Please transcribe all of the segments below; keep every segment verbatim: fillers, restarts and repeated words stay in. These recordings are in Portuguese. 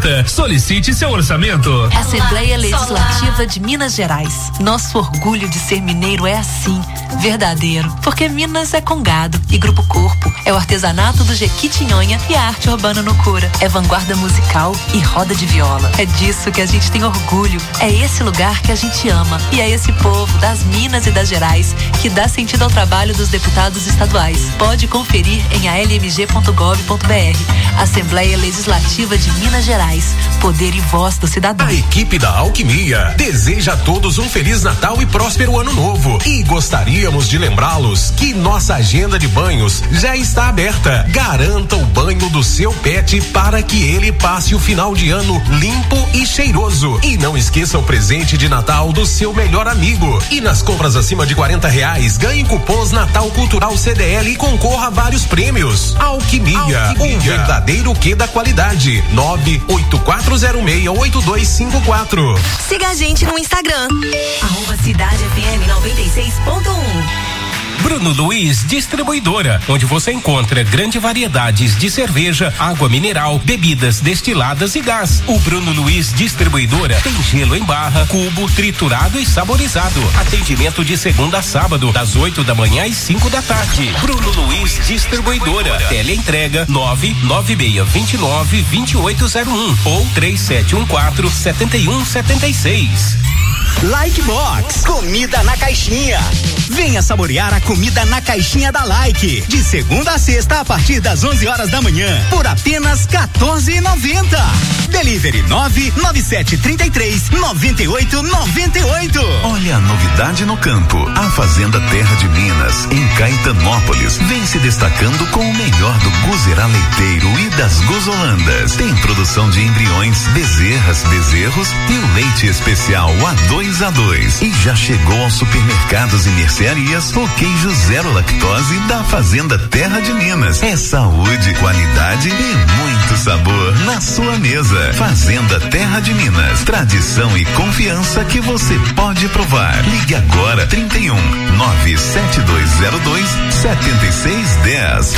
oitenta. Solicite seu orçamento. Assembleia Legislativa de Minas Gerais. Nosso orgulho de ser mineiro é assim, verdadeiro. Porque Minas é com gado e Grupo Corpo. É o artesanato do Jequitinhonha e a arte urbana no Cura. É vanguarda musical e roda de viola. É disso que a gente tem orgulho. É esse lugar que a gente ama. E é esse povo das Minas e das Gerais que dá sentido ao trabalho dos deputados estaduais. Pode conferir em a l m g ponto gov ponto b r. Assembleia Legislativa de Minas Gerais. Poder e voz do cidadão. A equipe da Alquimia deseja a todos um Feliz Natal e próspero Ano Novo. E gostaríamos de lembrá-los que nossa agenda de banhos já está aberta. Garanta o banho do seu pet para que ele passe o final de ano limpo e cheiroso. E não esqueça o presente de Natal do seu melhor amigo. E nas compras acima de quarenta reais, ganhe cupons Natal Cultural C D L e concorra a vários prêmios. Alquimia, Alquimia. Um verdadeiro quê da qualidade. nove oito quatro zero seis oito dois cinco quatro. Siga a gente no Instagram. Arroba Cidade F M noventa e seis ponto um. Bruno Luiz Distribuidora, onde você encontra grande variedades de cerveja, água mineral, bebidas destiladas e gás. O Bruno Luiz Distribuidora tem gelo em barra, cubo, triturado e saborizado. Atendimento de segunda a sábado, das oito da manhã às cinco da tarde. Bruno Luiz Distribuidora. Teleentrega nove nove seis dois nove dois oito zero um ou três sete um quatro sete um sete seis. Like Box, comida na caixinha. Venha saborear a comida na caixinha da Like. De segunda a sexta a partir das onze horas da manhã por apenas quatorze reais e noventa centavos. Delivery nove nove sete três três nove oito nove oito. Olha a novidade no campo. A Fazenda Terra de Minas, em Caetanópolis, vem se destacando com o melhor do guzerá leiteiro e das guzolandas. Tem produção de embriões, bezerras, bezerros e o leite especial A dois a dois. E já chegou aos supermercados e mercearias o queijo zero lactose da Fazenda Terra de Minas. É saúde, qualidade e muito sabor na sua mesa. Fazenda Terra de Minas, tradição e confiança que você pode provar. Ligue agora trinta e um nove sete dois zero dois sete seis dez.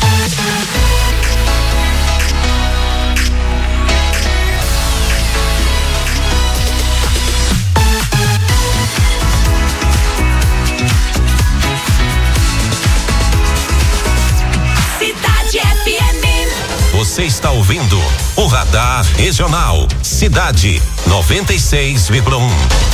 Você está ouvindo o Radar Regional Cidade noventa e seis vírgula um.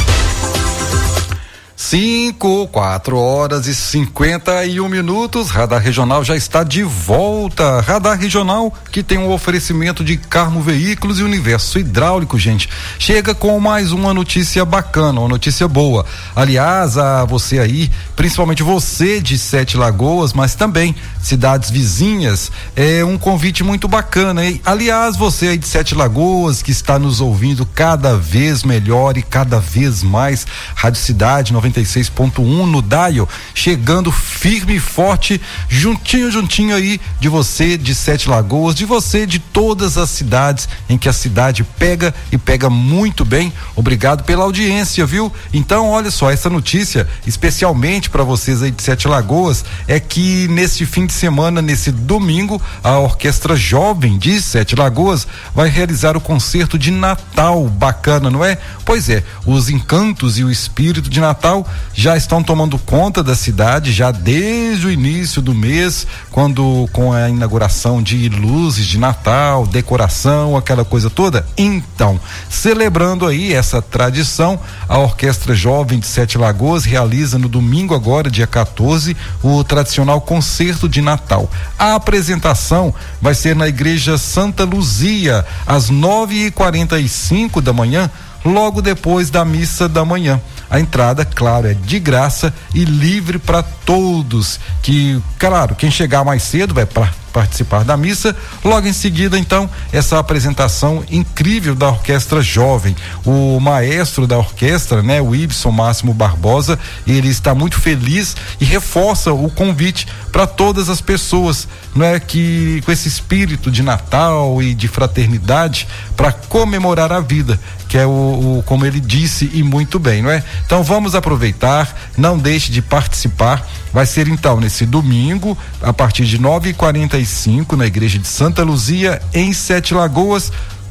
Cinco, quatro horas e cinquenta e um minutos. Radar Regional já está de volta. Radar Regional que tem um oferecimento de Carmo Veículos e Universo Hidráulico, gente. Chega com mais uma notícia bacana, uma notícia boa. Aliás, a você aí, principalmente você de Sete Lagoas, mas também cidades vizinhas, é um convite muito bacana, hein? Aliás, você aí de Sete Lagoas que está nos ouvindo cada vez melhor e cada vez mais, Rádio Cidade noventa e seis ponto um no dial, chegando firme e forte, juntinho, juntinho aí de você de Sete Lagoas, de você de todas as cidades em que a cidade pega e pega muito bem. Obrigado pela audiência, viu? Então, olha só, essa notícia, especialmente para vocês aí de Sete Lagoas, é que neste fim de semana, nesse domingo, a Orquestra Jovem de Sete Lagoas vai realizar o concerto de Natal. Bacana, não é? Pois é, os encantos e o espírito de Natal já estão tomando conta da cidade já desde o início do mês, quando com a inauguração de luzes de Natal, decoração, aquela coisa toda. Então, celebrando aí essa tradição, a Orquestra Jovem de Sete Lagoas realiza no domingo agora, dia quatorze, o tradicional concerto de Natal. A apresentação vai ser na Igreja Santa Luzia, às nove e quarenta e cinco da manhã, logo depois da missa da manhã. A entrada, claro, é de graça e livre para todos. Que, claro, quem chegar mais cedo vai para participar da missa. Logo em seguida, então, essa apresentação incrível da Orquestra Jovem. O maestro da orquestra, né, o Ibson Máximo Barbosa, ele está muito feliz e reforça o convite para todas as pessoas, não é, que com esse espírito de Natal e de fraternidade para comemorar a vida, que é o, o como ele disse e muito bem, não é? Então vamos aproveitar, não deixe de participar. Vai ser então nesse domingo, a partir de nove e quarenta e cinco, na Igreja de Santa Luzia, em Sete Lagoas,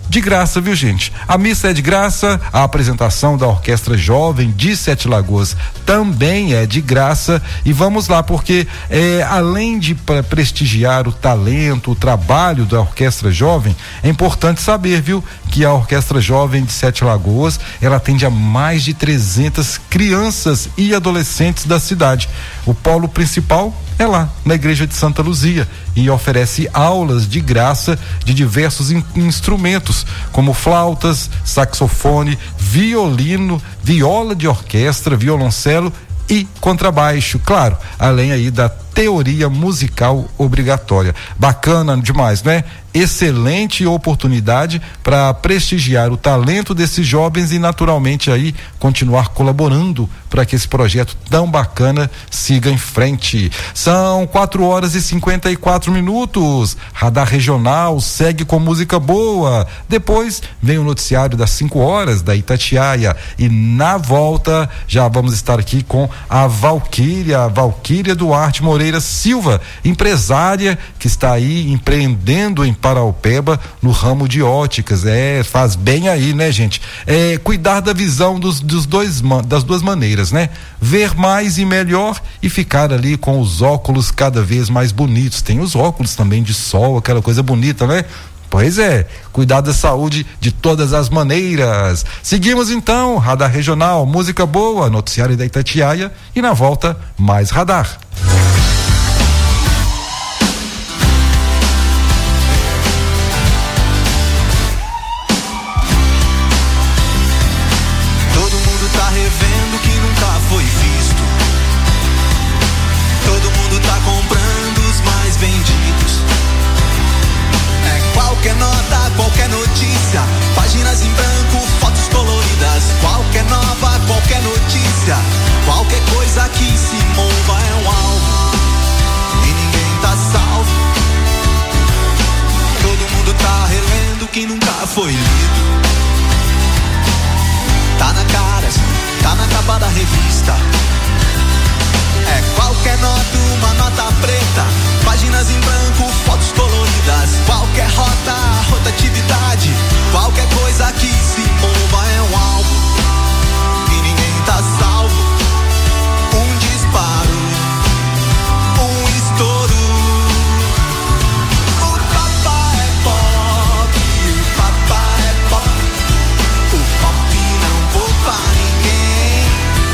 de graça, viu, gente? A missa é de graça, a apresentação da Orquestra Jovem de Sete Lagoas também é de graça, e vamos lá, porque é, além de pra prestigiar o talento, o trabalho da Orquestra Jovem, é importante saber, viu, que a Orquestra Jovem de Sete Lagoas, ela atende a mais de trezentas crianças e adolescentes da cidade. O polo principal é lá, na Igreja de Santa Luzia, e oferece aulas de graça de diversos in- instrumentos, como flautas, saxofone, violino, viola de orquestra, violoncelo e contrabaixo, claro, além aí da teoria musical obrigatória. Bacana demais, né? Excelente oportunidade para prestigiar o talento desses jovens e naturalmente aí continuar colaborando para que esse projeto tão bacana siga em frente. São quatro horas e cinquenta e quatro minutos. Radar Regional segue com música boa. Depois vem o noticiário das cinco horas da Itatiaia, e na volta já vamos estar aqui com a Valquíria, a Valquíria Duarte Moreira Silva, empresária que está aí empreendendo em Paraupeba no ramo de óticas. É, faz bem aí, né, gente? É, cuidar da visão dos, dos dois, das duas maneiras, né? Ver mais e melhor e ficar ali com os óculos cada vez mais bonitos. Tem os óculos também de sol, aquela coisa bonita, né? Pois é, cuidar da saúde de todas as maneiras. Seguimos então, Radar Regional, música boa, noticiário da Itatiaia, e na volta, mais Radar. Qualquer notícia, páginas em branco, fotos coloridas. Qualquer nova, qualquer notícia, qualquer coisa que se mova é um alvo e ninguém tá salvo. Todo mundo tá relendo quem nunca foi lido. Tá na cara, tá na capa da revista. É qualquer nota, uma nota preta, páginas em branco, fotos coloridas. Qualquer rota, rotatividade, qualquer coisa que se mova é um alvo e ninguém tá salvo. Um disparo, um estouro. O papá é pop, o papá é pop. O pop não poupa ninguém.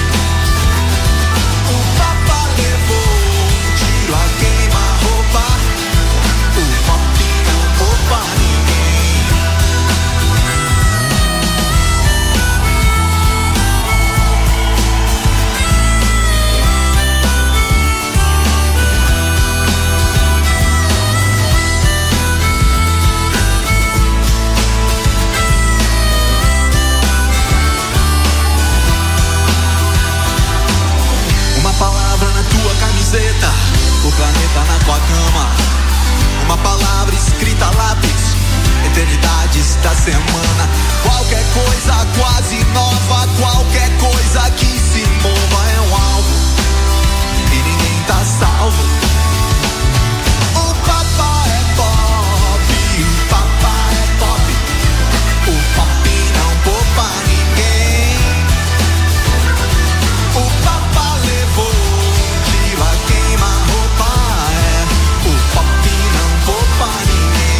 O papá levou um tiro a queima-roupa. O pop não poupa ninguém. Uma palavra na tua camiseta, o planeta na tua cama. Uma palavra escrita a lápis, eternidades da semana. Qualquer coisa quase nova, qualquer coisa que se mova é um alvo e ninguém tá salvo. O papá é pop, o papá é pop. O pop não poupa ninguém. O papá levou um tiro a queima-roupa. É, o pop não poupa ninguém.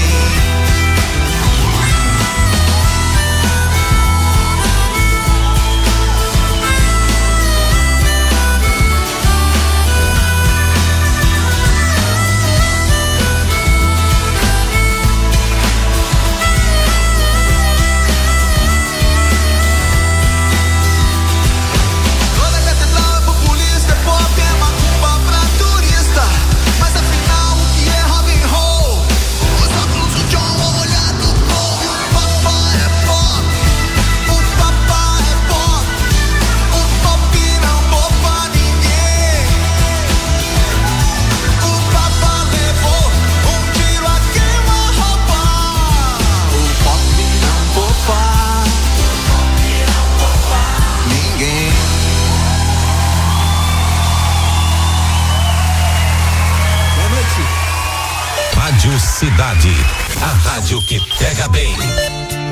Toda catedral é populista, é pop, é macumba pra turista. Mas afinal o que é rock and roll? Os óculos do John, o olhar do povo. O papá é pop, o papá é pop. O pop não poupa ninguém. O papá levou um tiro a queima-roupa. O pop não poupa ninguém. Boa noite. Rádio Cidade, a rádio que pega bem.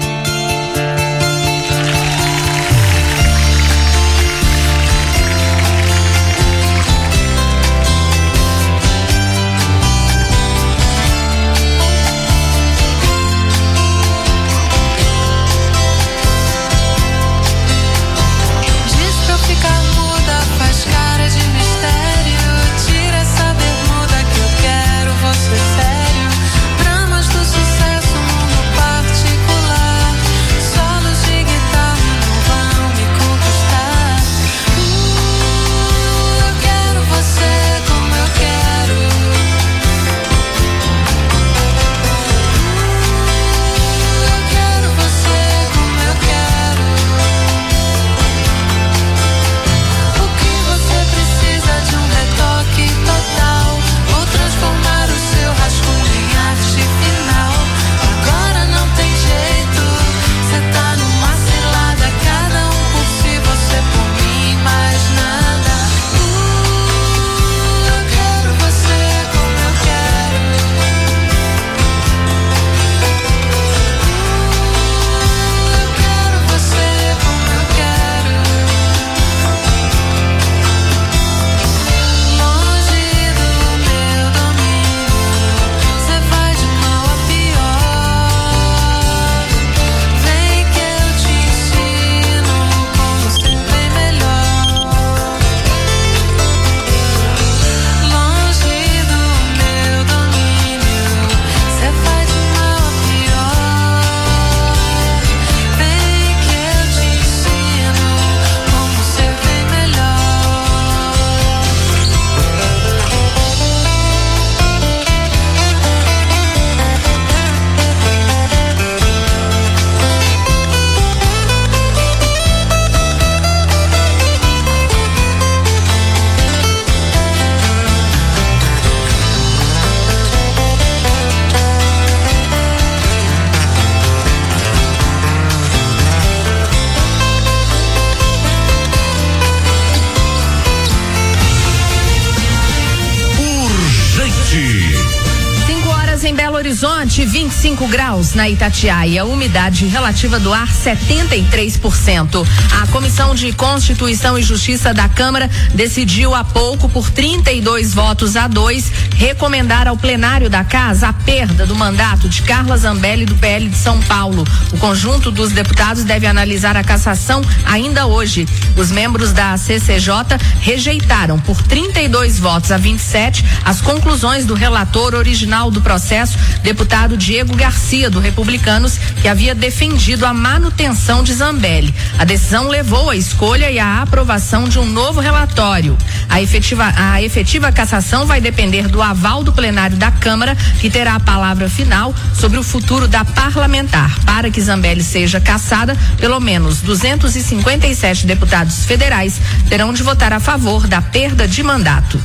Agravante vinte e cinco graus na Itatiaia, umidade relativa do ar setenta e três por cento. A Comissão de Constituição e Justiça da Câmara decidiu há pouco, por trinta e dois votos a dois, recomendar ao plenário da Casa a perda do mandato de Carla Zambelli do P L de São Paulo. O conjunto dos deputados deve analisar a cassação ainda hoje. Os membros da C C J rejeitaram por trinta e dois votos a vinte e sete as conclusões do relator original do processo, deputado Diego Garcia, do Republicanos, que havia defendido a manutenção de Zambelli. A decisão levou à escolha e à aprovação de um novo relatório. A efetiva, a efetiva cassação vai depender do aval do plenário da Câmara, que terá a palavra final sobre o futuro da parlamentar. Para que Zambelli seja cassada, pelo menos duzentos e cinquenta e sete deputados federais terão de votar a favor da perda de mandato.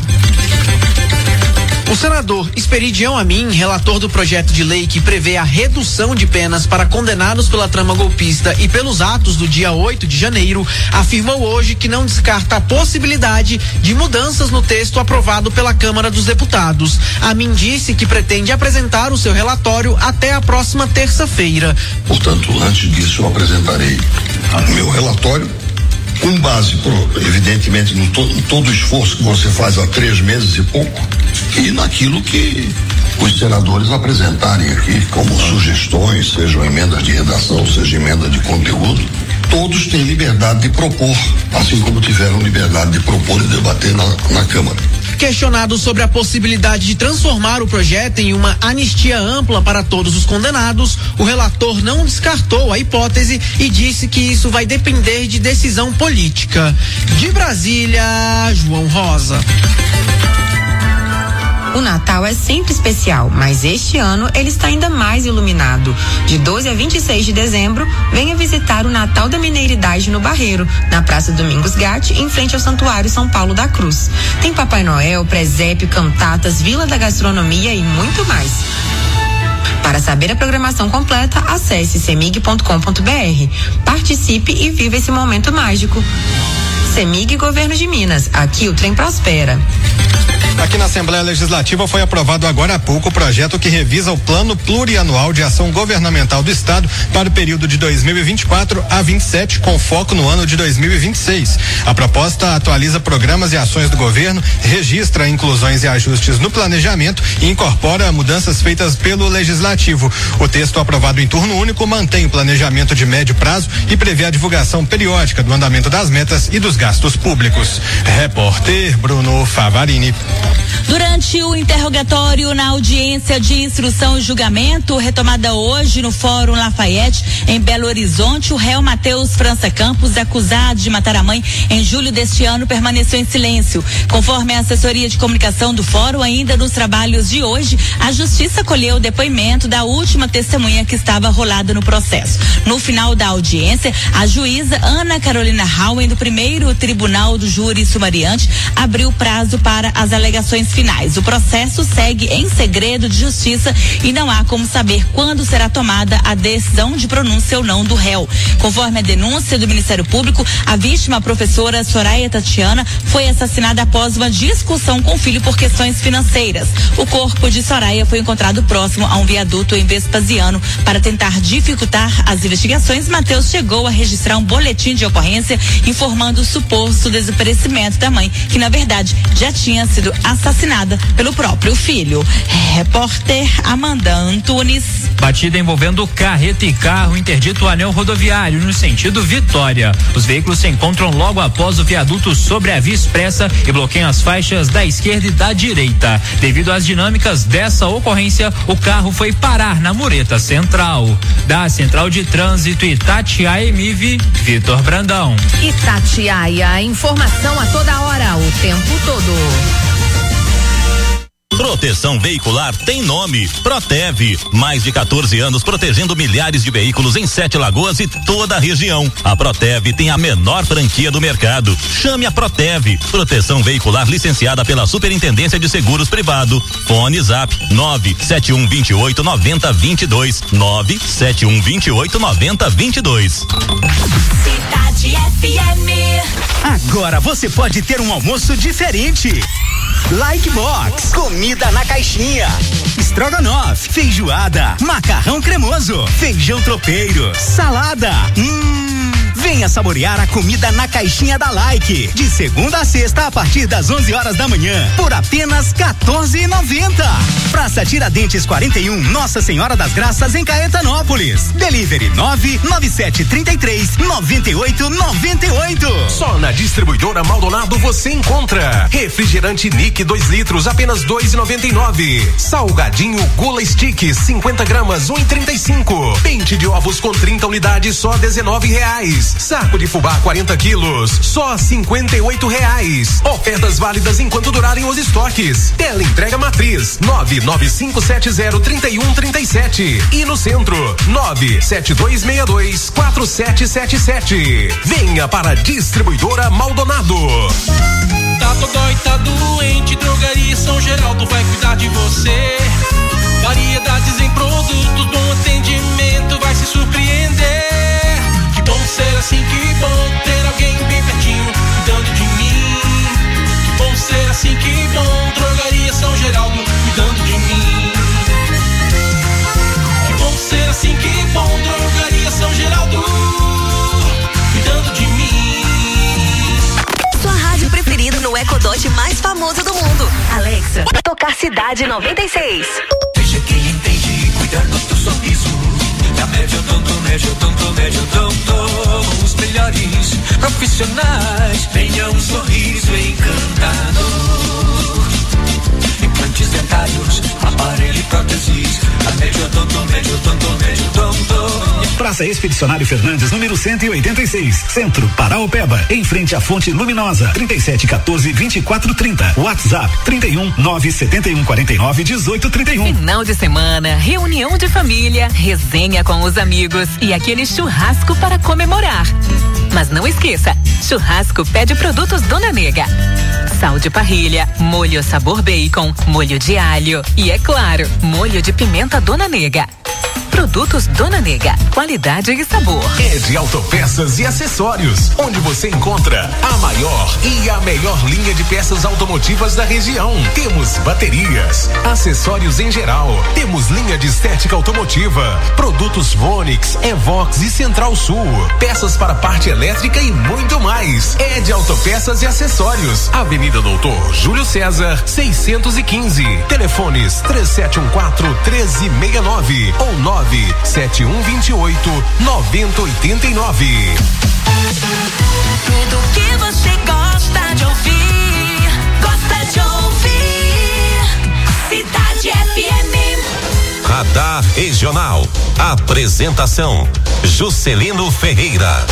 O senador Esperidião Amin, relator do projeto de lei que prevê a redução de penas para condenados pela trama golpista e pelos atos do dia oito de janeiro, afirmou hoje que não descarta a possibilidade de mudanças no texto aprovado pela Câmara dos Deputados. Amin disse que pretende apresentar o seu relatório até a próxima terça-feira. Portanto, antes disso, eu apresentarei o meu relatório, com base, evidentemente, no to, em todo o esforço que você faz há três meses e pouco, e naquilo que os senadores apresentarem aqui como sugestões, sejam emendas de redação, seja emenda de conteúdo. Todos têm liberdade de propor, assim como tiveram liberdade de propor e debater na, na Câmara. Questionado sobre a possibilidade de transformar o projeto em uma anistia ampla para todos os condenados, o relator não descartou a hipótese e disse que isso vai depender de decisão política. De Brasília, João Rosa. O Natal é sempre especial, mas este ano ele está ainda mais iluminado. De doze a vinte e seis de dezembro, venha visitar o Natal da Mineiridade no Barreiro, na Praça Domingos Gatti, em frente ao Santuário São Paulo da Cruz. Tem Papai Noel, presépio, cantatas, Vila da Gastronomia e muito mais. Para saber a programação completa, acesse semig ponto com ponto br. Participe e viva esse momento mágico. Semig Governo de Minas, aqui o trem prospera. Aqui na Assembleia Legislativa foi aprovado agora há pouco o projeto que revisa o Plano Plurianual de Ação Governamental do Estado para o período de dois mil e vinte e quatro a vinte e sete, com foco no ano de dois mil e vinte e seis. A proposta atualiza programas e ações do governo, registra inclusões e ajustes no planejamento e incorpora mudanças feitas pelo Legislativo. O texto aprovado em turno único mantém o planejamento de médio prazo e prevê a divulgação periódica do andamento das metas e dos gastos públicos. Repórter Bruno Favarini. Durante o interrogatório na audiência de instrução e julgamento, retomada hoje no Fórum Lafayette, em Belo Horizonte, o réu Matheus França Campos, acusado de matar a mãe em julho deste ano, permaneceu em silêncio. Conforme a assessoria de comunicação do Fórum, ainda nos trabalhos de hoje, a Justiça colheu o depoimento da última testemunha que estava rolada no processo. No final da audiência, a juíza Ana Carolina Howen, do primeiro Tribunal do Júri Sumariante, abriu prazo para as alegações finais. O processo segue em segredo de justiça e não há como saber quando será tomada a decisão de pronúncia ou não do réu. Conforme a denúncia do Ministério Público, a vítima, a professora Soraya Tatiana, foi assassinada após uma discussão com o filho por questões financeiras. O corpo de Soraya foi encontrado próximo a um viaduto em Vespasiano. Para tentar dificultar as investigações, Matheus chegou a registrar um boletim de ocorrência informando o suposto desaparecimento da mãe, que na verdade já tinha sido assassinada pelo próprio filho. Repórter Amanda Antunes. Batida envolvendo carreta e carro interdito o anel rodoviário no sentido Vitória. Os veículos se encontram logo após o viaduto sobre a Via Expressa e bloqueiam as faixas da esquerda e da direita. Devido às dinâmicas dessa ocorrência, o carro foi parar na mureta central. Da Central de Trânsito Itatiaia M I V, Vitor Brandão. Itatiaia, informação a toda hora, o tempo todo. Proteção veicular tem nome, Protev. Mais de quatorze anos protegendo milhares de veículos em Sete Lagoas e toda a região. A Protev tem a menor franquia do mercado. Chame a Protev. Proteção veicular licenciada pela Superintendência de Seguros Privado. Fone Zap nove sete um dois oito nove zero dois dois. nove sete um dois oito nove zero dois dois. Cidade F M. Agora você pode ter um almoço diferente. Like Box, comida na caixinha. Estrogonofe, feijoada, macarrão cremoso, feijão tropeiro, salada. Hum, venha saborear a comida na caixinha da Like. De segunda a sexta a partir das onze horas da manhã, por apenas quatorze e noventa. Praça Tiradentes quarenta e um, Nossa Senhora das Graças, em Caetanópolis. Delivery nove nove sete três três nove oito nove oito. Só na Distribuidora Maldonado você encontra refrigerante Nick dois litros apenas dois e noventa e nove. Salgadinho Gula Stick cinquenta gramas um e trinta e cinco. Pente de ovos com trinta unidades só dezenove reais. Saco de fubá quarenta quilos só cinquenta e oito reais. Ofertas válidas enquanto durarem os estoques. Tela entrega matriz nove nove cinco sete zero três um três sete e no centro nove sete dois seis dois quatro sete sete sete. Venha para a Distribuidora Maldonado. Tá dodói, tá doente, Drogaria São Geraldo vai cuidar de você. Variedades em produtos, bom atendimento, vai se surpreender. Que bom ser assim, que bom ter alguém bem pertinho, cuidando de mim. Que bom ser assim, que bom, Drogaria São Geraldo, cuidando de mim. Que bom ser assim, que bom, Drogaria São Geraldo, cuidando de mim. Sua rádio preferida no Ecodot mais famoso do mundo. Alexa, tocar Cidade noventa e seis. Veja quem entende cuidar do teu sorriso. Da Médio Odonto, Médio Odonto, Médio Odonto. Os melhores profissionais. Venha um sorriso encantador. Implantes dentários, aparelho e próteses. A Médio Odonto, Médio Odonto, Médio Odonto. Praça Expedicionário Fernandes, número cento e oitenta e seis, Centro, Paraopeba, em frente à Fonte Luminosa, trinta e sete quatorze vinte e quatro trinta. WhatsApp trinta e um nove setenta e um quarenta e nove dezoito trinta e um. Final de semana, reunião de família, resenha com os amigos e aquele churrasco para comemorar. Mas não esqueça, churrasco pede produtos Dona Nega. Sal de parrilha, molho sabor bacon, molho de alho e, é claro, molho de pimenta Dona Nega. Produtos Dona Nega, qualidade e sabor. É de Autopeças e Acessórios, onde você encontra a maior e a melhor linha de peças automotivas da região. Temos baterias, acessórios em geral, temos linha de estética automotiva, produtos Vonix, Evox e Central Sul, peças para parte elétrica e muito mais. É de Autopeças e Acessórios, Avenida Doutor Júlio César, seiscentos e quinze. Telefones três sete um quatro, um três seis nove ou nove sete um dois oito nove zero oito nove. Tudo que você gosta de ouvir, gosta de ouvir. Cidade F M. Radar Regional. Apresentação: Juscelino Ferreira.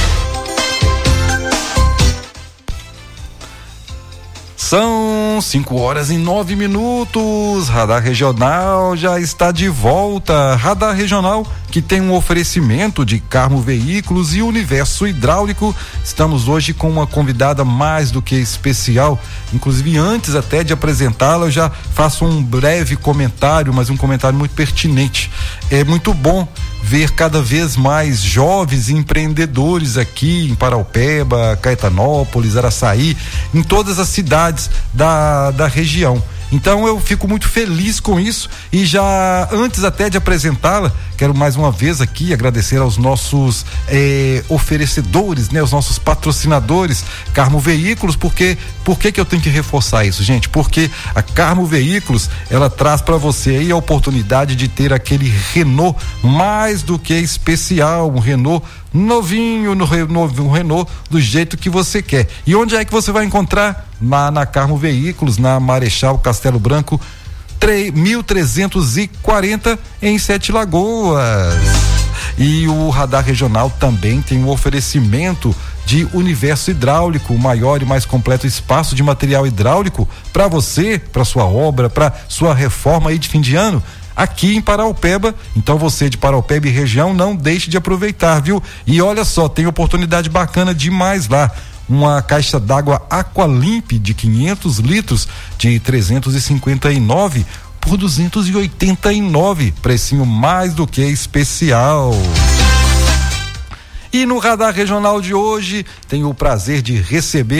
São cinco horas e nove minutos. Radar Regional já está de volta. Radar Regional, que tem um oferecimento de Carmo Veículos e Universo Hidráulico. Estamos hoje com uma convidada mais do que especial. Inclusive, antes até de apresentá-la, eu já faço um breve comentário, mas um comentário muito pertinente. É muito bom ver cada vez mais jovens empreendedores aqui em Paraopeba, Caetanópolis, Araçaí, em todas as cidades da, da região. Então eu fico muito feliz com isso e já antes até de apresentá-la, quero mais uma vez aqui agradecer aos nossos eh, oferecedores, né, os nossos patrocinadores, Carmo Veículos, porque por que que eu tenho que reforçar isso, gente? Porque a Carmo Veículos, ela traz para você aí a oportunidade de ter aquele Renault mais do que especial, um Renault novinho, no, no, um Renault do jeito que você quer. E onde é que você vai encontrar? Na, na Carmo Veículos, na Marechal Castelo Branco mil trezentos e quarenta, em Sete Lagoas. E o Radar Regional também tem um oferecimento de Universo Hidráulico, o maior e mais completo espaço de material hidráulico para você, para sua obra, para sua reforma aí de fim de ano, aqui em Paraopeba. Então você de Paraopeba e região, não deixe de aproveitar, viu? E olha só, tem oportunidade bacana demais lá. Uma caixa d'água Aqualimp de quinhentos litros de trezentos e cinquenta e nove por duzentos e oitenta e nove, precinho mais do que especial. E no Radar Regional de hoje, tenho o prazer de receber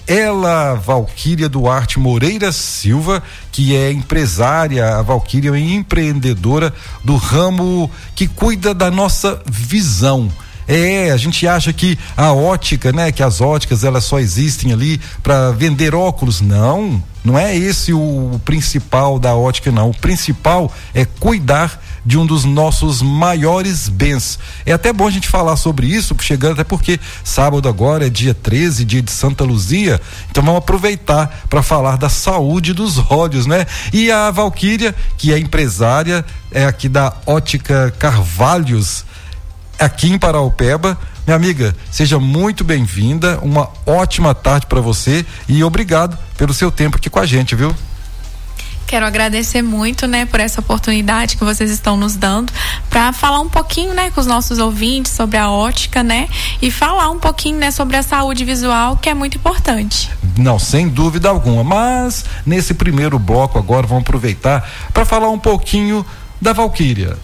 ela, Valquíria Duarte Moreira Silva, que é empresária, a Valquíria é empreendedora do ramo que cuida da nossa visão. É, a gente acha que a ótica, né, que as óticas elas só existem ali para vender óculos. Não, não é esse o, o principal da ótica, não. O principal é cuidar de um dos nossos maiores bens. É até bom a gente falar sobre isso, chegando até porque sábado agora é dia treze, dia de Santa Luzia, então vamos aproveitar para falar da saúde dos olhos, né? E a Valquíria, que é empresária, é aqui da Ótica Carvalhos, aqui em Paraupeba. Minha amiga, seja muito bem-vinda, uma ótima tarde para você e obrigado pelo seu tempo aqui com a gente, viu? Quero agradecer muito, né, por essa oportunidade que vocês estão nos dando para falar um pouquinho, né, com os nossos ouvintes sobre a ótica, né, e falar um pouquinho, né, sobre a saúde visual, que é muito importante. Não, sem dúvida alguma, mas nesse primeiro bloco agora vamos aproveitar para falar um pouquinho da Valquíria,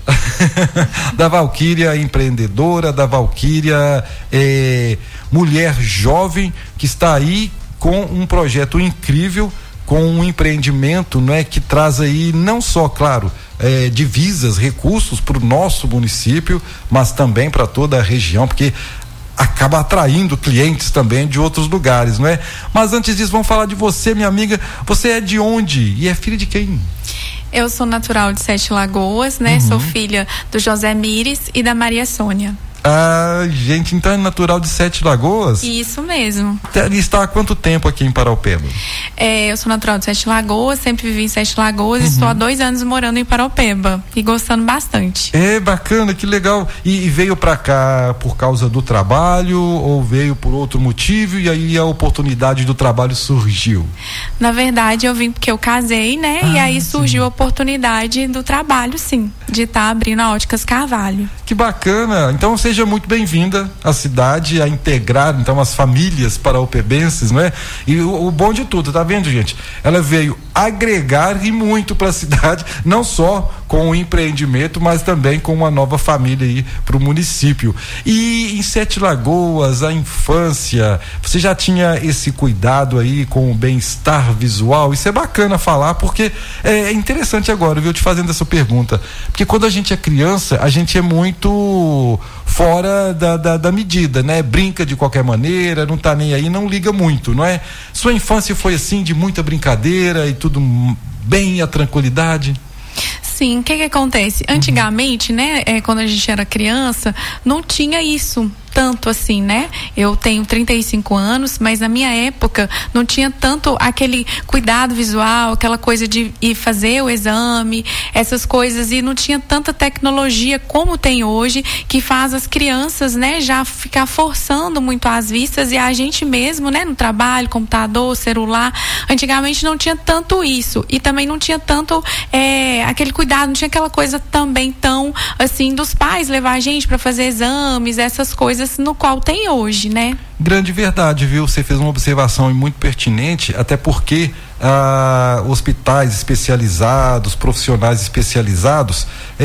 da Valquíria empreendedora, da Valquíria é, mulher jovem que está aí com um projeto incrível, com um empreendimento, não é, que traz aí não só, claro, é, divisas, recursos para o nosso município, mas também para toda a região, porque acaba atraindo clientes também de outros lugares, não é? Mas antes disso, vamos falar de você, minha amiga. Você é de onde e é filha de quem? Eu sou natural de Sete Lagoas, né? Uhum. Sou filha do José Mires e da Maria Sônia. Ah, gente, então é natural de Sete Lagoas? Isso mesmo. E está há quanto tempo aqui em Paraupeba? É, eu sou natural de Sete Lagoas, sempre vivi em Sete Lagoas, uhum. e estou há dois anos morando em Paraupeba e gostando bastante. É, bacana, que legal. E, e veio pra cá por causa do trabalho ou veio por outro motivo e aí a oportunidade do trabalho surgiu? Na verdade, eu vim porque eu casei, né? Ah, e aí surgiu sim. a oportunidade do trabalho, sim, de estar tá abrindo a Óticas Carvalho. Que bacana. Então você Seja muito bem-vinda à cidade, a integrar então as famílias paraupebenses, não é? E o, o bom de tudo, tá vendo, gente? Ela veio agregar e muito para a cidade, não só com o empreendimento, mas também com uma nova família aí para o município. E em Sete Lagoas, a infância, você já tinha esse cuidado aí com o bem-estar visual? Isso é bacana falar, porque é interessante agora, viu, te fazendo essa pergunta, porque quando a gente é criança, a gente é muito fora da, da, da medida, né? Brinca de qualquer maneira, não tá nem aí, não liga muito, não é? Sua infância foi assim, de muita brincadeira e tudo bem, a tranquilidade? Sim, o que que acontece? Antigamente, né, é, quando a gente era criança, não tinha isso tanto assim, né? Eu tenho trinta e cinco anos, mas na minha época não tinha tanto aquele cuidado visual, aquela coisa de ir fazer o exame, essas coisas, e não tinha tanta tecnologia como tem hoje, que faz as crianças, né, já ficar forçando muito as vistas, e a gente mesmo, né, no trabalho, computador, celular, antigamente não tinha tanto isso, e também não tinha tanto é, aquele cuidado, não tinha aquela coisa também tão, assim, dos pais levar a gente para fazer exames, essas coisas no qual tem hoje, né? Grande verdade, viu? Você fez uma observação muito pertinente, até porque ah, hospitais especializados, profissionais especializados,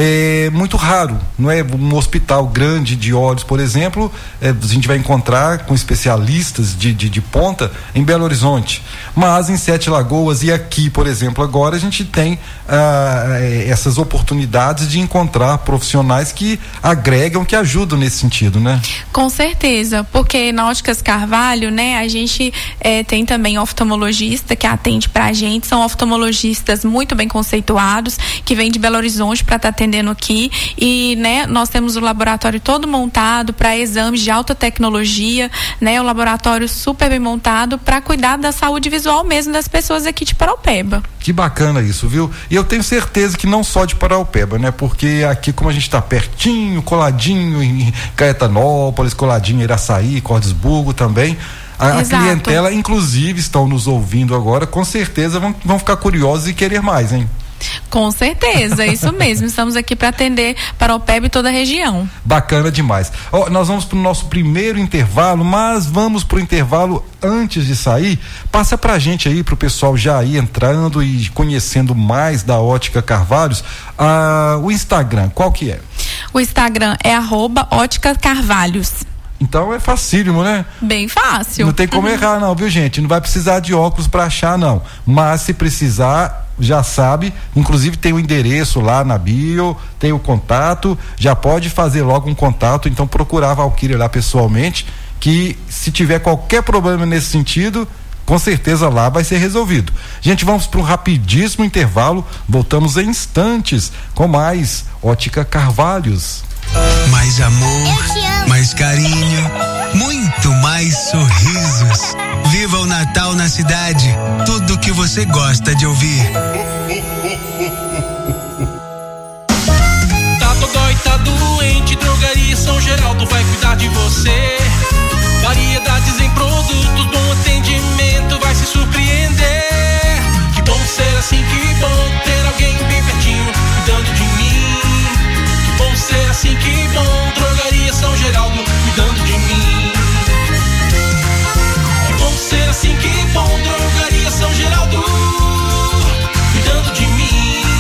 é muito raro, não é? Um hospital grande de olhos, por exemplo, é, a gente vai encontrar com especialistas de, de, de ponta em Belo Horizonte, mas em Sete Lagoas e aqui, por exemplo, agora a gente tem ah, essas oportunidades de encontrar profissionais que agregam, que ajudam nesse sentido, né? Com certeza, porque na Óticas Carvalho, né, a gente é, tem também oftalmologista que atende pra gente, são oftalmologistas muito bem conceituados, que vêm de Belo Horizonte para estar tá atendendo aqui, e, né, nós temos o laboratório todo montado para exames de alta tecnologia, né, o laboratório super bem montado para cuidar da saúde visual mesmo das pessoas aqui de Paraupeba. Que bacana isso, viu? E eu tenho certeza que não só de Paraupeba, né? Porque aqui, como a gente está pertinho, coladinho em Caetanópolis, coladinho em Iraçaí, Cordesburgo também, a, a clientela, inclusive, estão nos ouvindo agora, com certeza vão, vão ficar curiosos e querer mais, hein? Com certeza, isso mesmo. Estamos aqui para atender Paraupeba e toda a região. Bacana demais. Oh, nós vamos para o nosso primeiro intervalo, mas vamos para o intervalo antes de sair. Passa pra gente aí, pro pessoal já ir entrando e conhecendo mais da Ótica Carvalhos, ah, o Instagram, qual que é? O Instagram é arroba Ótica Carvalhos. Então é facílimo, né? Bem fácil. Não tem como uhum. errar não, viu, gente? Não vai precisar de óculos para achar não, mas se precisar, já sabe, inclusive tem o endereço lá na bio, tem o contato, já pode fazer logo um contato, então procurar a Valquíria lá pessoalmente, que se tiver qualquer problema nesse sentido, com certeza lá vai ser resolvido. Gente, vamos para um rapidíssimo intervalo, voltamos em instantes com mais Ótica Carvalhos. Mais amor, mais carinho, muito mais sorrisos. Viva o Natal na cidade, tudo que você gosta de ouvir. Tá dodói, tá doente, Drogaria São Geraldo vai cuidar de você. Variedades em produtos, bom atendimento, vai se surpreender. Que bom ser assim, que bom ter alguém bem pertinho, cuidando de mim. Que bom ser assim, que bom, Drogaria São Geraldo, cuidando de mim. Que bom ser assim, que bom, Drogaria São Geraldo, cuidando de mim.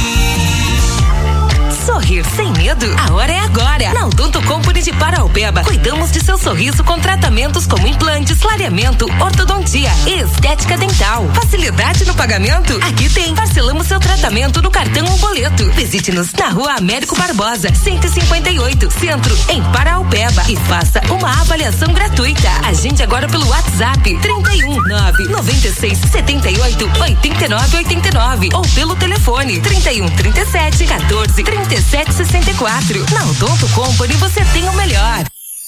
Sorrir sem medo? A hora é agora. Na Odonto Company de Paraupeba, cuidamos de seu sorriso com tratamentos como implantes, clareamento, ortodontia e estética dental. Facilidade no pagamento? Aqui tem. Parcelamos seu tratamento no cartão ou boleto. Visite-nos na Rua Américo Barbosa, cento e cinquenta e oito, Centro, em Paraupeba, e faça uma avaliação gratuita. Agende agora pelo WhatsApp trinta e um, nove noventa e seis, setenta e oito, oitenta e nove oitenta e nove ou pelo telefone trinta e um, trinta e sete, quatorze, trinta e sete, sessenta e quatro. Na Odonto Company você tem o melhor.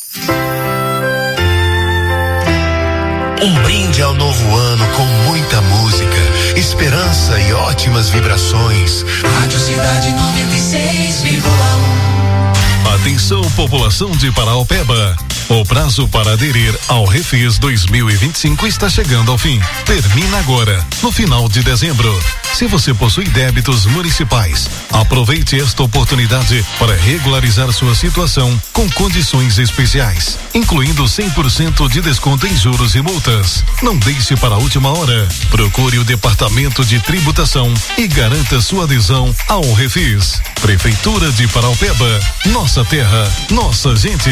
Um brinde ao novo ano com muita música, esperança e ótimas vibrações. Rádio Cidade noventa e seis vírgula um. Atenção, população de Paraupeba. O prazo para aderir ao Refis dois mil e vinte e cinco está chegando ao fim. Termina agora, no final de dezembro. Se você possui débitos municipais, aproveite esta oportunidade para regularizar sua situação com condições especiais, incluindo cem por cento de desconto em juros e multas. Não deixe para a última hora. Procure o Departamento de Tributação e garanta sua adesão ao Refis. Prefeitura de Paraupeba, nossa terra, nossa gente.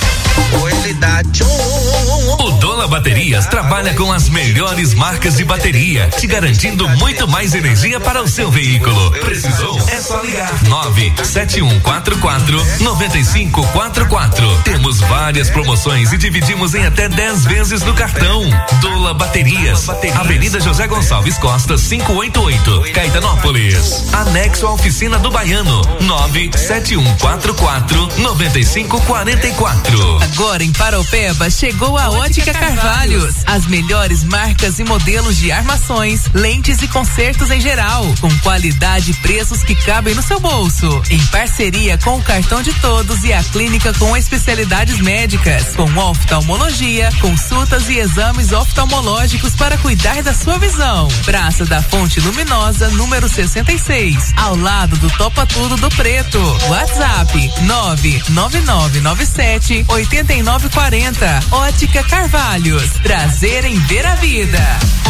O Dola Baterias trabalha com as melhores marcas de bateria, te garantindo muito mais energia para o seu veículo. Precisou? É só ligar. nove sete um quatro quatro, nove cinco quatro quatro. Temos várias promoções e dividimos em até dez vezes no cartão. Dola Baterias, Avenida José Gonçalves Costa, quinhentos e oitenta e oito, Caetanópolis. Anexo à oficina do Baiano, nove sete um quatro quatro, nove cinco quatro quatro. Agora em Paraupeba chegou a Ótica Carvalhos. As melhores marcas e modelos de armações, lentes e consertos em geral, com qualidade e preços que cabem no seu bolso. Em parceria com o Cartão de Todos e a clínica com especialidades médicas, com oftalmologia, consultas e exames oftalmológicos para cuidar da sua visão. Praça da Fonte Luminosa, número sessenta e seis, ao lado do Topa Tudo do Preto. WhatsApp nove nove nove nove sete oito nove quatro zero. Ótica Carvalhos, prazer em ver a vida.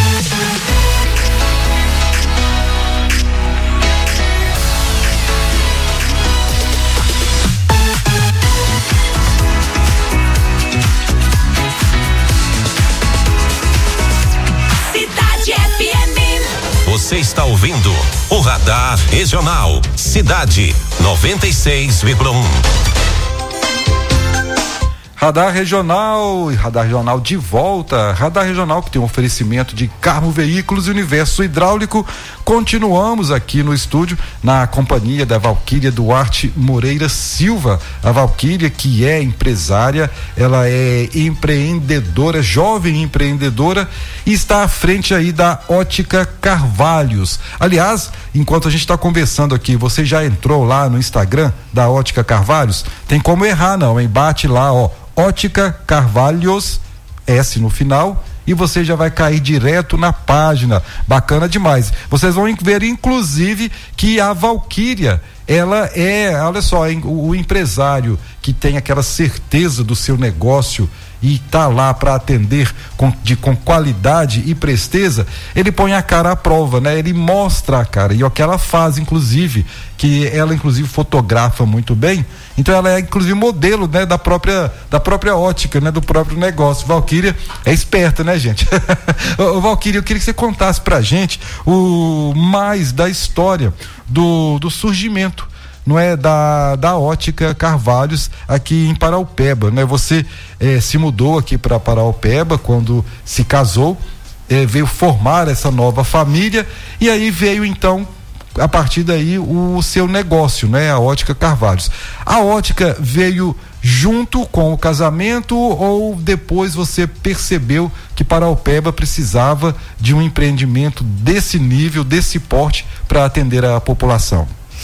Cidade F M. Você está ouvindo o Radar Regional Cidade noventa e seis vírgula um. Radar Regional, Radar Regional de volta, Radar Regional que tem um oferecimento de Carmo Veículos e Universo Hidráulico. Continuamos aqui no estúdio na companhia da Valquíria Duarte Moreira Silva. A Valquíria, que é empresária, ela é empreendedora, jovem empreendedora, e está à frente aí da Ótica Carvalhos. Aliás, enquanto a gente está conversando aqui, você já entrou lá no Instagram da Ótica Carvalhos? Tem como errar não, hein? Bate lá, ó, Ótica Carvalhos, S no final, e você já vai cair direto na página. Bacana demais. Vocês vão ver, inclusive, que a Valquíria, ela é, olha só, hein, o, o empresário que tem aquela certeza do seu negócio e tá lá para atender com, de, com qualidade e presteza, ele põe a cara à prova, né? Ele mostra a cara, e é o que ela faz, inclusive, que ela inclusive fotografa muito bem, então ela é inclusive modelo, né, da própria da própria ótica, né, do próprio negócio. Valquíria é esperta, né, gente? Ô, Valquíria, eu queria que você contasse pra gente o mais da história do, do surgimento, não é, da, da Ótica Carvalhos aqui em Paraupeba, né? Você eh, se mudou aqui para Paraupeba quando se casou, eh, veio formar essa nova família e aí veio então a partir daí o seu negócio, né? A Ótica Carvalhos. A ótica veio junto com o casamento ou depois você percebeu que Paraupeba precisava de um empreendimento desse nível, desse porte para atender a população?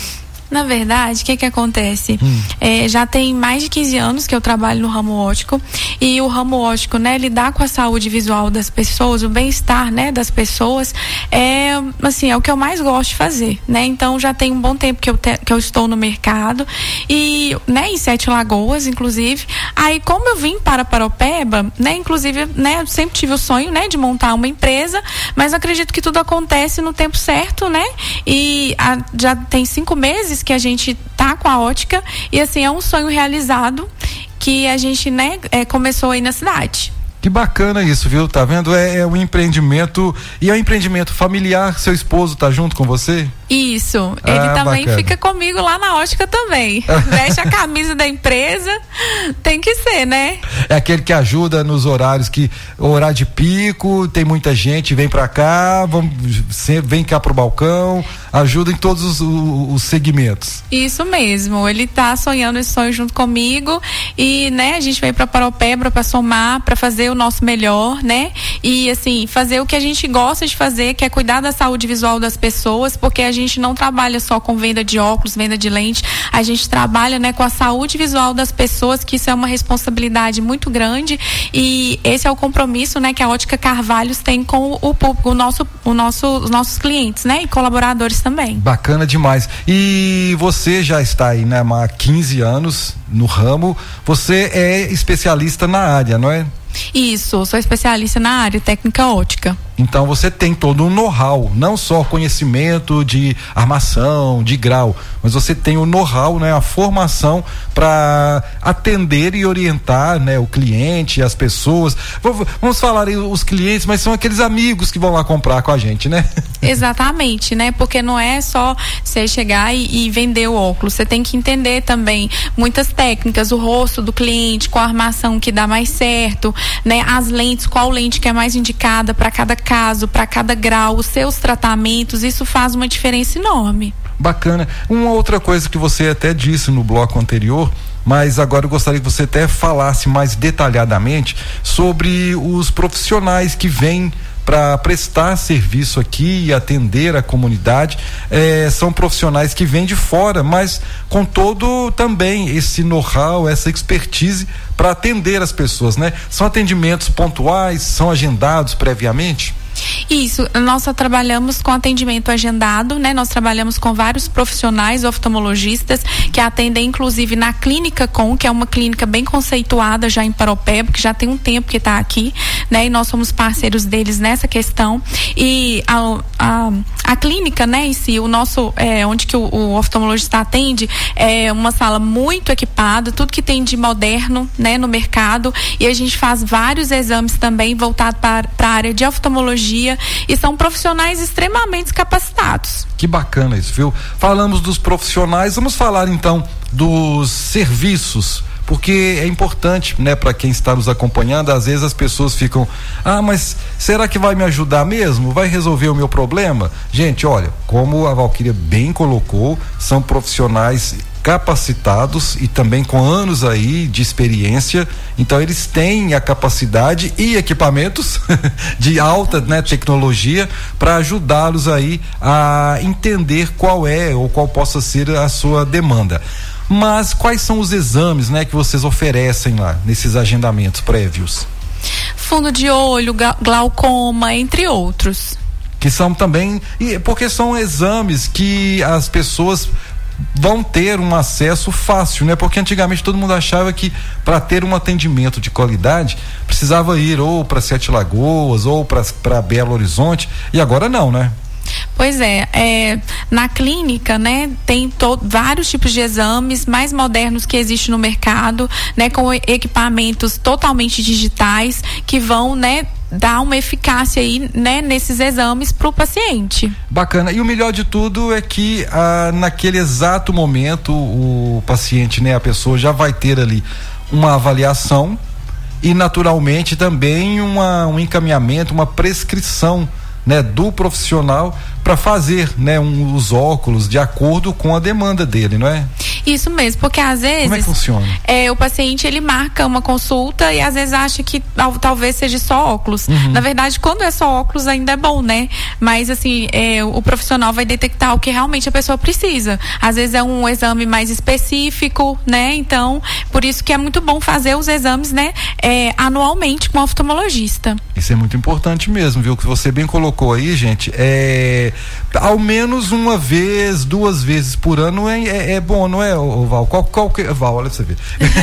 Na verdade, o que que acontece? Hum. É, já tem mais de quinze anos que eu trabalho no ramo óptico e o ramo óptico, né, lidar com a saúde visual das pessoas, o bem-estar, né, das pessoas, é, assim, é o que eu mais gosto de fazer, né? Então já tem um bom tempo que eu, te, que eu estou no mercado e, né, em Sete Lagoas, inclusive. Aí, como eu vim para Paraupeba, né, inclusive, né, eu sempre tive o sonho, né, de montar uma empresa, mas acredito que tudo acontece no tempo certo, né? E a, já tem cinco meses que a gente tá com a ótica e assim é um sonho realizado que a gente, né, é, começou aí na cidade. Que bacana isso, viu? Tá vendo? É, é um empreendimento e é um empreendimento familiar. Seu esposo tá junto com você? Isso, Ah, ele também bacana. fica comigo lá na ótica também. Veste a camisa da empresa, tem que ser, né? É aquele que ajuda nos horários que horário de pico, tem muita gente, vem pra cá, vamos, vem cá pro balcão, ajuda em todos os, os, os segmentos. Isso mesmo, ele tá sonhando esse sonho junto comigo e, né, a gente veio pra Paraupeba pra somar, pra fazer o nosso melhor, né? E assim, fazer o que a gente gosta de fazer, que é cuidar da saúde visual das pessoas, porque a gente não trabalha só com venda de óculos, venda de lente, a gente trabalha, né, com a saúde visual das pessoas, que isso é uma responsabilidade muito grande e esse é o compromisso, né, que a Ótica Carvalhos tem com o público, o nosso, o nosso, os nossos clientes, né, e colaboradores também. Bacana demais. E você já está aí, né, há quinze anos no ramo, você é especialista na área, não é? Isso, sou especialista na área técnica ótica. Então você tem todo um know-how, não só conhecimento de armação, de grau, mas você tem o know-how, né, a formação para atender e orientar, né, o cliente, as pessoas. Vamos falar aí os clientes, mas são aqueles amigos que vão lá comprar com a gente, né? Exatamente, né? Porque não é só você chegar e, e vender o óculos, você tem que entender também muitas técnicas, o rosto do cliente, qual a armação que dá mais certo, né? As lentes, qual lente que é mais indicada para cada caso, para cada grau, os seus tratamentos, isso faz uma diferença enorme. Bacana. Uma outra coisa que você até disse no bloco anterior, mas agora eu gostaria que você até falasse mais detalhadamente sobre os profissionais que vêm para prestar serviço aqui e atender a comunidade. É, são profissionais que vêm de fora, mas com todo também esse know-how, essa expertise para atender as pessoas, né? São atendimentos pontuais, são agendados previamente? Isso, nós só trabalhamos com atendimento agendado, né? Nós trabalhamos com vários profissionais oftalmologistas que atendem inclusive na Clínica Com, que é uma clínica bem conceituada já em Paraupeba, que já tem um tempo que está aqui, né? E nós somos parceiros deles nessa questão e a, a, a clínica, né, em si, o nosso, é, onde que o, o oftalmologista atende é uma sala muito equipada, tudo que tem de moderno, né, no mercado, e a gente faz vários exames também voltados para a área de oftalmologia e são profissionais extremamente capacitados. Que bacana isso, viu? Falamos dos profissionais, vamos falar então dos serviços, porque é importante, né, para quem está nos acompanhando. Às vezes as pessoas ficam, ah, mas será que vai me ajudar mesmo? Vai resolver o meu problema? Gente, olha, como a Valquíria bem colocou, são profissionais capacitados e também com anos aí de experiência, então eles têm a capacidade e equipamentos de alta, né, tecnologia para ajudá-los aí a entender qual é ou qual possa ser a sua demanda. Mas quais são os exames, né, que vocês oferecem lá nesses agendamentos prévios? Fundo de olho, glaucoma, entre outros. Que são também, porque são exames que as pessoas vão ter um acesso fácil, né? Porque antigamente todo mundo achava que para ter um atendimento de qualidade precisava ir ou para Sete Lagoas ou para Belo Horizonte, e agora não, né? Pois é, é, na clínica, né, tem to, vários tipos de exames mais modernos que existem no mercado, né, com equipamentos totalmente digitais que vão, né, dar uma eficácia aí, né, nesses exames para o paciente. Bacana. E o melhor de tudo é que ah, naquele exato momento o paciente, né, a pessoa já vai ter ali uma avaliação e naturalmente também uma, um encaminhamento, uma prescrição, né, do profissional para fazer, né, um, os óculos de acordo com a demanda dele, não é? Isso mesmo, porque às vezes como é que funciona? É, o paciente ele marca uma consulta e às vezes acha que tal, talvez seja só óculos. Uhum. Na verdade, quando é só óculos ainda é bom, né? Mas assim, é, o profissional vai detectar o que realmente a pessoa precisa. Às vezes é um exame mais específico, né? Então, por isso que é muito bom fazer os exames, né, é, anualmente com o oftalmologista. Isso é muito importante mesmo, viu? Que você bem colocou aí, gente, é ao menos uma vez, duas vezes por ano é, é, é bom, não é, Val? Qual, qual que, Val, olha pra você ver.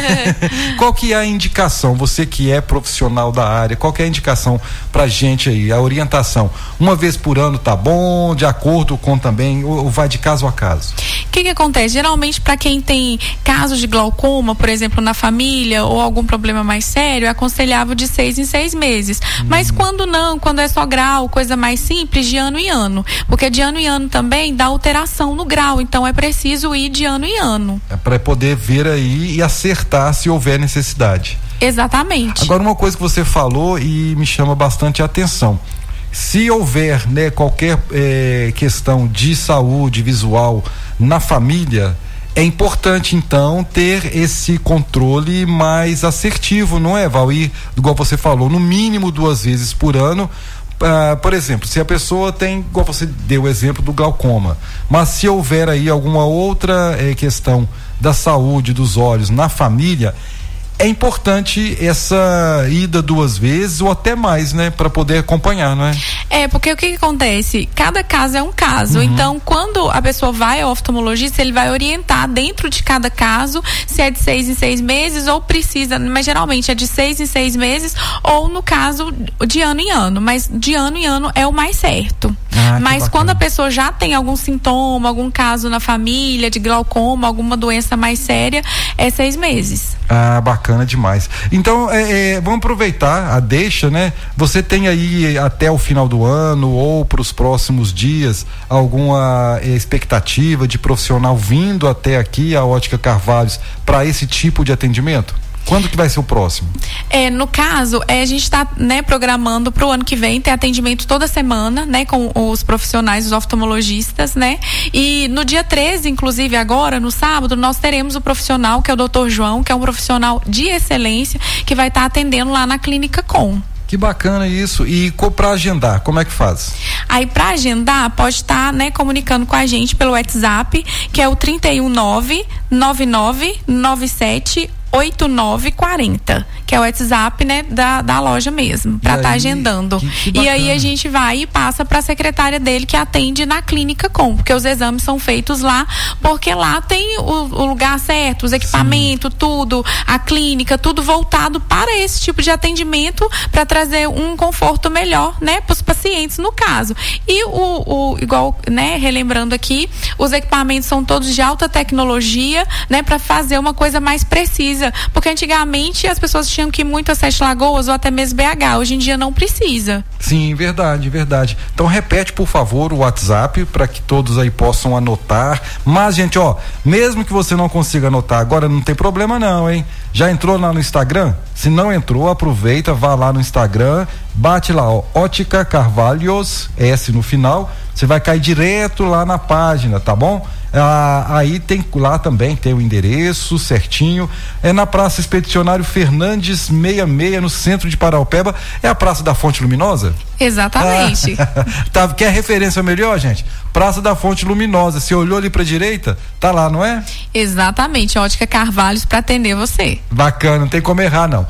Qual que é a indicação, você que é profissional da área, qual que é a indicação pra gente aí, a orientação? Uma vez por ano tá bom, de acordo com também, ou, ou vai de caso a caso? O que que acontece? Geralmente para quem tem casos de glaucoma, por exemplo, na família ou algum problema mais sério, é aconselhável de seis em seis meses. Hum. Mas quando não, quando é só grau, coisa mais simples, de ano em ano. Porque de ano em ano também dá alteração no grau, então é preciso ir de ano em ano. É para poder ver aí e acertar se houver necessidade. Exatamente. Agora, uma coisa que você falou e me chama bastante a atenção. Se houver, né, qualquer eh, questão de saúde visual na família, é importante então ter esse controle mais assertivo, não é, Valir? Igual você falou, no mínimo duas vezes por ano. Uh, por exemplo, se a pessoa tem, igual você deu o exemplo do glaucoma, mas se houver aí alguma outra eh, questão da saúde dos olhos na família, é importante essa ida duas vezes ou até mais, né, para poder acompanhar, não é? É, porque o que, que acontece? Cada caso é um caso, uhum. Então quando a pessoa vai ao oftalmologista, ele vai orientar dentro de cada caso se é de seis em seis meses ou precisa, mas geralmente é de seis em seis meses ou no caso de ano em ano, mas de ano em ano é o mais certo. Ah, mas quando a pessoa já tem algum sintoma, algum caso na família de glaucoma, alguma doença mais séria, é seis meses. Ah, bacana demais. Então, é, é, vamos aproveitar a deixa, né? Você tem aí até o final do ano ou para os próximos dias alguma é, expectativa de profissional vindo até aqui a Ótica Carvalhos para esse tipo de atendimento? Quando que vai ser o próximo? É, no caso, é, a gente está, né, programando para o ano que vem ter atendimento toda semana, né, com os profissionais, os oftalmologistas, né? E no dia treze, inclusive agora, no sábado, nós teremos o profissional, que é o doutor João, que é um profissional de excelência, que vai estar tá atendendo lá na Clínica Com. Que bacana isso. E para agendar, como é que faz? Aí para agendar, pode estar, tá, né, comunicando com a gente pelo WhatsApp, que é o trinta e um nove nove nove nove sete oito nove quatro zero, que é o WhatsApp, né, da, da loja mesmo, para estar tá agendando. Que, que e aí a gente vai e passa para a secretária dele que atende na Clínica Com, porque os exames são feitos lá, porque lá tem o, o lugar certo, os equipamentos, sim, tudo, a clínica, tudo voltado para esse tipo de atendimento, para trazer um conforto melhor, né, para os pacientes no caso. E o, o igual, né, relembrando aqui, os equipamentos são todos de alta tecnologia, né, para fazer uma coisa mais precisa. Porque antigamente as pessoas tinham que ir muito a Sete Lagoas ou até mesmo B H, hoje em dia não precisa. Sim, verdade, verdade. Então repete, por favor, o WhatsApp para que todos aí possam anotar. Mas, gente, ó, mesmo que você não consiga anotar agora, não tem problema não, hein? Já entrou lá no Instagram? Se não entrou, aproveita, vá lá no Instagram, bate lá, ó, Ótica Carvalhos, S no final, você vai cair direto lá na página, tá bom? Ah, aí tem lá também, tem o endereço certinho, é na Praça Expedicionário Fernandes sessenta e seis, no centro de Paraupeba. É a Praça da Fonte Luminosa? Exatamente. Ah, tá, quer referência melhor, gente? Praça da Fonte Luminosa, você olhou ali pra direita, tá lá, não é? Exatamente, Ótica Carvalhos para atender você. Bacana, não tem como errar não.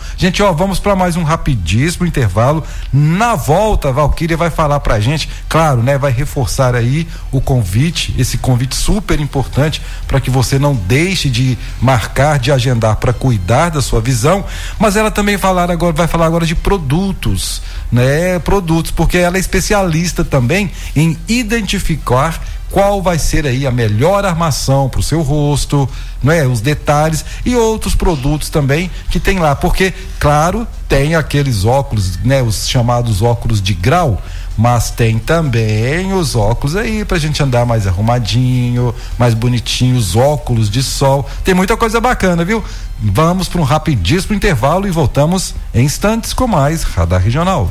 Gente, ó, vamos para mais um rapidíssimo intervalo. Na volta, a Valquíria vai falar pra gente, claro, né, vai reforçar aí o convite, esse convite super importante para que você não deixe de marcar, de agendar para cuidar da sua visão, mas ela também falar agora, vai falar agora de produtos, né, produtos, porque ela é especialista também em identificar qual vai ser aí a melhor armação para o seu rosto, né? Os detalhes e outros produtos também que tem lá, porque claro, tem aqueles óculos, né? Os chamados óculos de grau, mas tem também os óculos aí pra gente andar mais arrumadinho, mais bonitinho, os óculos de sol, tem muita coisa bacana, viu? Vamos para um rapidíssimo intervalo e voltamos em instantes com mais Radar Regional.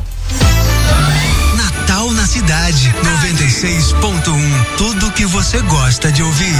Natal na cidade, noventa e seis ponto um, tudo que você gosta de ouvir.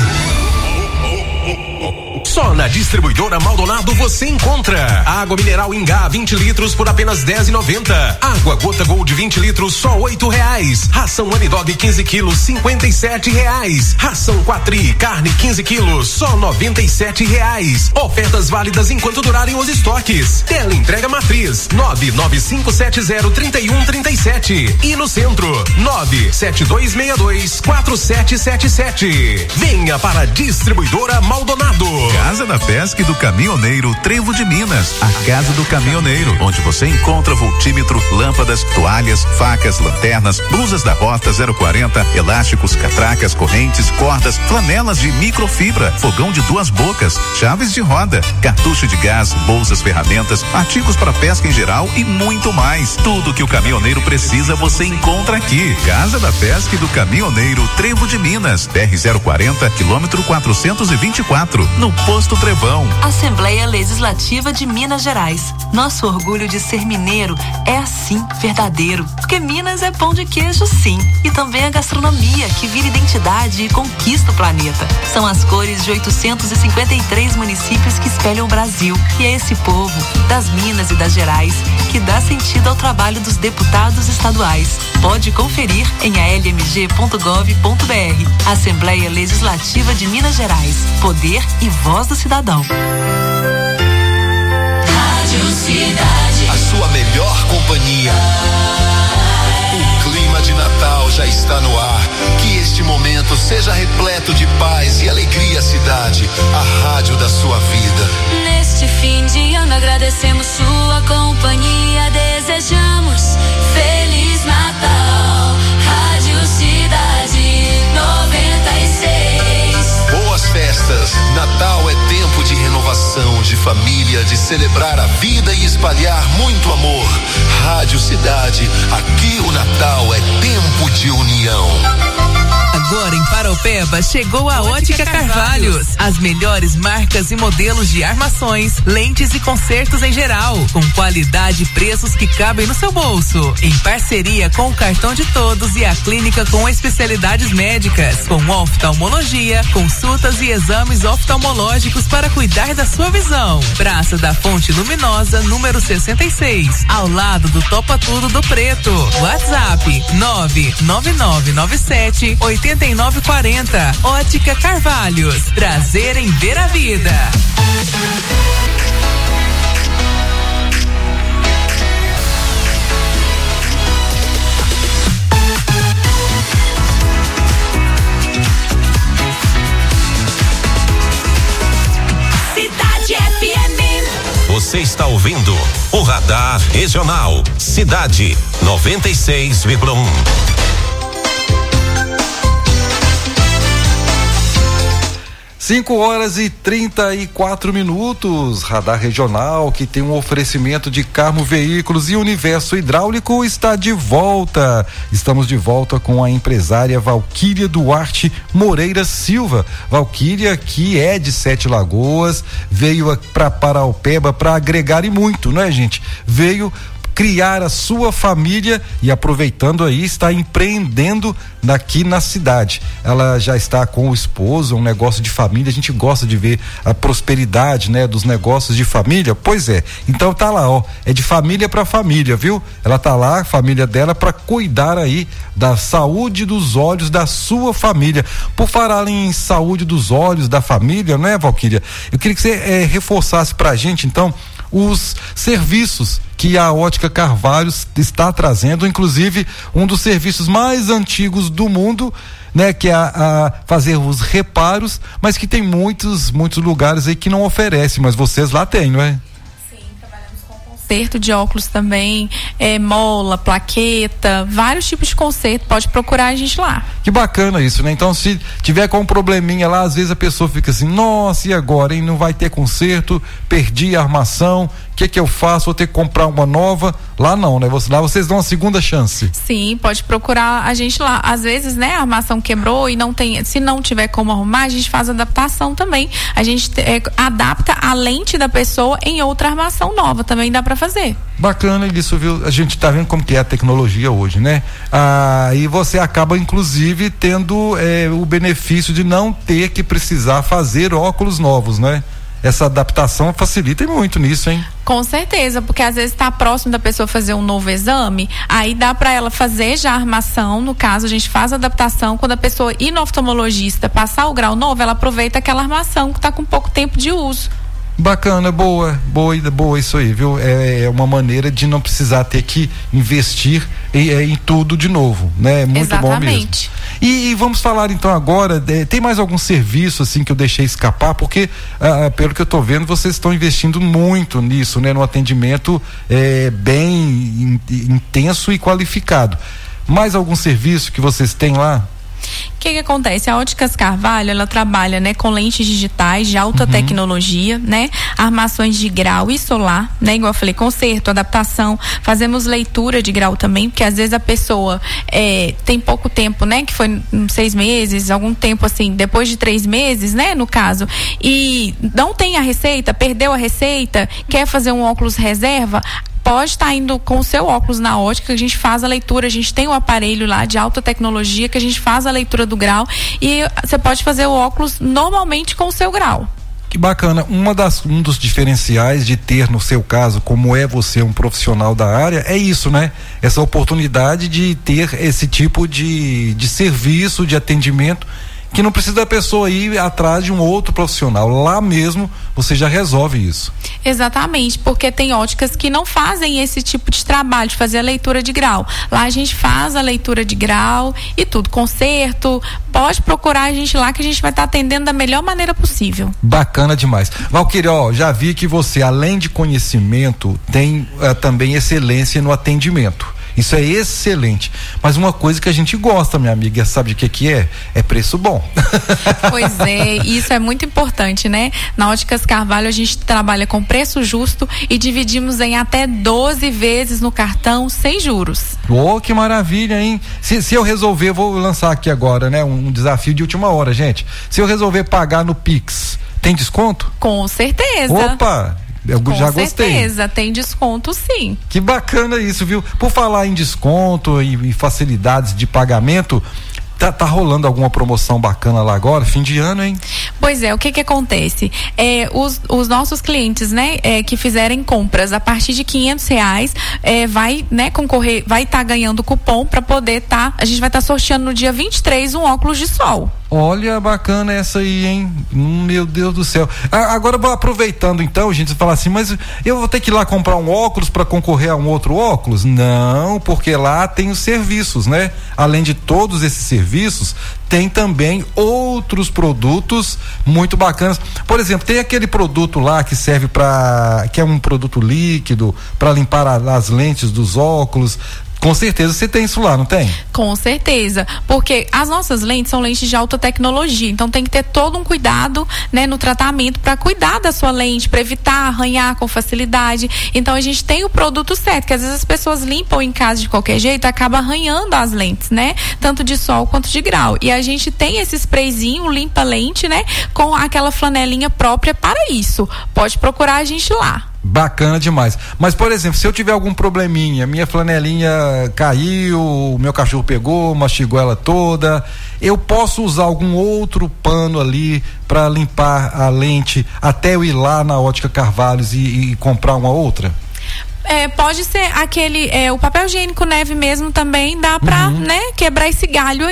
Só na Distribuidora Maldonado você encontra água mineral Ingá vinte litros por apenas dez e noventa. Água Gota Gold vinte litros só oito reais. Ração Anidog quinze quilos cinquenta e sete reais. Ração Quatri carne quinze quilos só noventa e sete reais. Ofertas válidas enquanto durarem os estoques. Tela entrega matriz nove nove cinco sete zero três um três sete e no centro nove sete dois seis dois quatro sete sete sete. Venha para a Distribuidora Maldonado. Casa da Pesca e do Caminhoneiro Trevo de Minas, a Casa do Caminhoneiro, onde você encontra voltímetro, lâmpadas, toalhas, facas, lanternas, blusas da Rota zero quarenta, elásticos, catracas, correntes, cordas, flanelas de microfibra, fogão de duas bocas, chaves de roda, cartucho de gás, bolsas, ferramentas, artigos para pesca em geral e muito mais. Tudo que o caminhoneiro precisa você encontra aqui. Casa da Pesca e do Caminhoneiro Trevo de Minas, B R zero quarenta, quilômetro quatrocentos e vinte e quatro, no Posto Trevão. Assembleia Legislativa de Minas Gerais. Nosso orgulho de ser mineiro é assim, verdadeiro. Porque Minas é pão de queijo, sim. E também a gastronomia que vira identidade e conquista o planeta. São as cores de oitocentos e cinquenta e três municípios que espelham o Brasil. E é esse povo, das Minas e das Gerais, que dá sentido ao trabalho dos deputados estaduais. Pode conferir em a l m g ponto gov ponto b r. Assembleia Legislativa de Minas Gerais. Poder e voz do cidadão. Rádio Cidade. A sua melhor companhia. O clima de Natal já está no ar. Que este momento seja repleto de paz e alegria, cidade. A rádio da sua vida. Neste fim de ano agradecemos sua companhia. Desejamos Feliz Natal. Rádio Cidade noventa e seis. Boas festas. Natal é tempo de renovação, de família, de celebrar a vida e espalhar muito amor. Rádio Cidade, aqui o Natal é tempo de união. Agora em Paraupeba chegou a Ótica Carvalhos. As melhores marcas e modelos de armações, lentes e consertos em geral, com qualidade e preços que cabem no seu bolso. Em parceria com o Cartão de Todos e a clínica com especialidades médicas, com oftalmologia, consultas e exames oftalmológicos para cuidar da sua visão. Praça da Fonte Luminosa, número sessenta e seis, ao lado do Topa Tudo do Preto. WhatsApp nove nove nove nove sete oito nove quatro zero. Ótica Carvalhos. Prazer em ver a vida. Cidade F M. Você está ouvindo o Radar Regional Cidade noventa e seis vírgula um. cinco horas e trinta e quatro minutos. Radar Regional, que tem um oferecimento de Carmo Veículos e Universo Hidráulico, está de volta. Estamos de volta com a empresária Valquíria Duarte Moreira Silva. Valquíria, que é de Sete Lagoas, veio para Paraupeba para agregar e muito, não é, gente? Veio criar a sua família e, aproveitando aí, está empreendendo aqui na cidade. Ela já está com o esposo, um negócio de família. A gente gosta de ver a prosperidade, né, dos negócios de família. Pois é, então tá lá, ó, é de família para família, viu? Ela tá lá, a família dela, para cuidar aí da saúde dos olhos da sua família. Por falar em saúde dos olhos da família, né, Valquíria? Eu queria que você eh, reforçasse pra gente, então, os serviços que a Ótica Carvalho está trazendo, inclusive um dos serviços mais antigos do mundo, né, que é a, a fazer os reparos, mas que tem muitos, muitos lugares aí que não oferecem, mas vocês lá têm, não é? Conserto de óculos também, é, mola, plaqueta, vários tipos de conserto, pode procurar a gente lá. Que bacana isso, né? Então, se tiver com um probleminha lá, às vezes a pessoa fica assim, nossa, e agora, hein? Não vai ter conserto, perdi a armação, o que que eu faço? Vou ter que comprar uma nova? Lá não, né? Lá vocês dão uma segunda chance. Sim, pode procurar a gente lá. Às vezes, né, a armação quebrou e não tem, se não tiver como arrumar, a gente faz adaptação também. A gente é, adapta a lente da pessoa em outra armação nova, também dá pra fazer. Bacana isso, viu? A gente tá vendo como que é a tecnologia hoje, né? Ah, e você acaba, inclusive, tendo é, o benefício de não ter que precisar fazer óculos novos, né? Essa adaptação facilita muito nisso, hein? Com certeza, porque às vezes está próximo da pessoa fazer um novo exame, aí dá para ela fazer já a armação, no caso a gente faz a adaptação, quando a pessoa ir no oftalmologista passar o grau novo, ela aproveita aquela armação que está com pouco tempo de uso. Bacana, boa, boa, boa isso aí, viu? É, é uma maneira de não precisar ter que investir em, em tudo de novo, né? Muito Exatamente. Bom mesmo. E, e vamos falar então agora, de, tem mais algum serviço assim que eu deixei escapar? Porque, ah, pelo que eu tô vendo, vocês estão investindo muito nisso, né? No atendimento é, bem in, intenso e qualificado. Mais algum serviço que vocês têm lá? O que que acontece? A Óticas Carvalho, ela trabalha, né, com lentes digitais de alta uhum. tecnologia, né, armações de grau e solar, né, igual eu falei, conserto, adaptação, fazemos leitura de grau também, porque às vezes a pessoa é, tem pouco tempo, né, que foi seis meses, algum tempo assim, depois de três meses, né, no caso, e não tem a receita, perdeu a receita, quer fazer um óculos reserva, pode estar indo com o seu óculos na ótica, a gente faz a leitura, a gente tem um aparelho lá de alta tecnologia que a gente faz a leitura do grau e você pode fazer o óculos normalmente com o seu grau. Que bacana, uma das, um dos diferenciais de ter no seu caso, como é você um profissional da área, é isso, né? Essa oportunidade de ter esse tipo de, de serviço, de atendimento, que não precisa da pessoa ir atrás de um outro profissional. Lá mesmo você já resolve isso. Exatamente, porque tem óticas que não fazem esse tipo de trabalho, de fazer a leitura de grau. Lá a gente faz a leitura de grau e tudo, conserto, pode procurar a gente lá que a gente vai estar tá atendendo da melhor maneira possível. Bacana demais. Valquíria, ó, já vi que você, além de conhecimento, tem uh, também excelência no atendimento. Isso é excelente, mas uma coisa que a gente gosta, minha amiga, sabe de que que é? É preço bom. Pois é, isso é muito importante, né? Na Óticas Carvalho a gente trabalha com preço justo e dividimos em até doze vezes no cartão sem juros. Oh, que maravilha, hein? Se, se eu resolver, vou lançar aqui agora, né? Um, um desafio de última hora, gente. Se eu resolver pagar no Pix, tem desconto? Com certeza. Opa! Eu Com já gostei. Com certeza, tem desconto sim. Que bacana isso, viu? Por falar em desconto e, e facilidades de pagamento, Tá, tá rolando alguma promoção bacana lá agora, fim de ano, hein? Pois é, o que que acontece? É, os, os nossos clientes, né, é, que fizerem compras a partir de quinhentos reais, é, vai, né, concorrer, vai estar tá ganhando cupom para poder tá, a gente vai estar tá sorteando no dia vinte e três um óculos de sol. Olha, bacana essa aí, hein? Hum, meu Deus do céu. Ah, agora, aproveitando então, gente, você fala assim, mas eu vou ter que ir lá comprar um óculos para concorrer a um outro óculos? Não, porque lá tem os serviços, né? Além de todos esses serviços, tem também outros produtos muito bacanas. Por exemplo, tem aquele produto lá que serve para, que é um produto líquido para limpar a, as lentes dos óculos. Com certeza você tem isso lá, não tem? Com certeza, porque as nossas lentes são lentes de alta tecnologia, então tem que ter todo um cuidado, né, no tratamento para cuidar da sua lente, para evitar arranhar com facilidade. Então a gente tem o produto certo, que às vezes as pessoas limpam em casa de qualquer jeito, acaba arranhando as lentes, né? Tanto de sol quanto de grau. E a gente tem esse sprayzinho limpa lente, né, com aquela flanelinha própria para isso. Pode procurar a gente lá. Bacana demais. Mas, por exemplo, se eu tiver algum probleminha, minha flanelinha caiu, meu cachorro pegou, mastigou ela toda, eu posso usar algum outro pano ali para limpar a lente até eu ir lá na Ótica Carvalhos e, e comprar uma outra? É, pode ser aquele, é, o papel higiênico neve mesmo também dá pra, uhum. né, quebrar esse galho aí.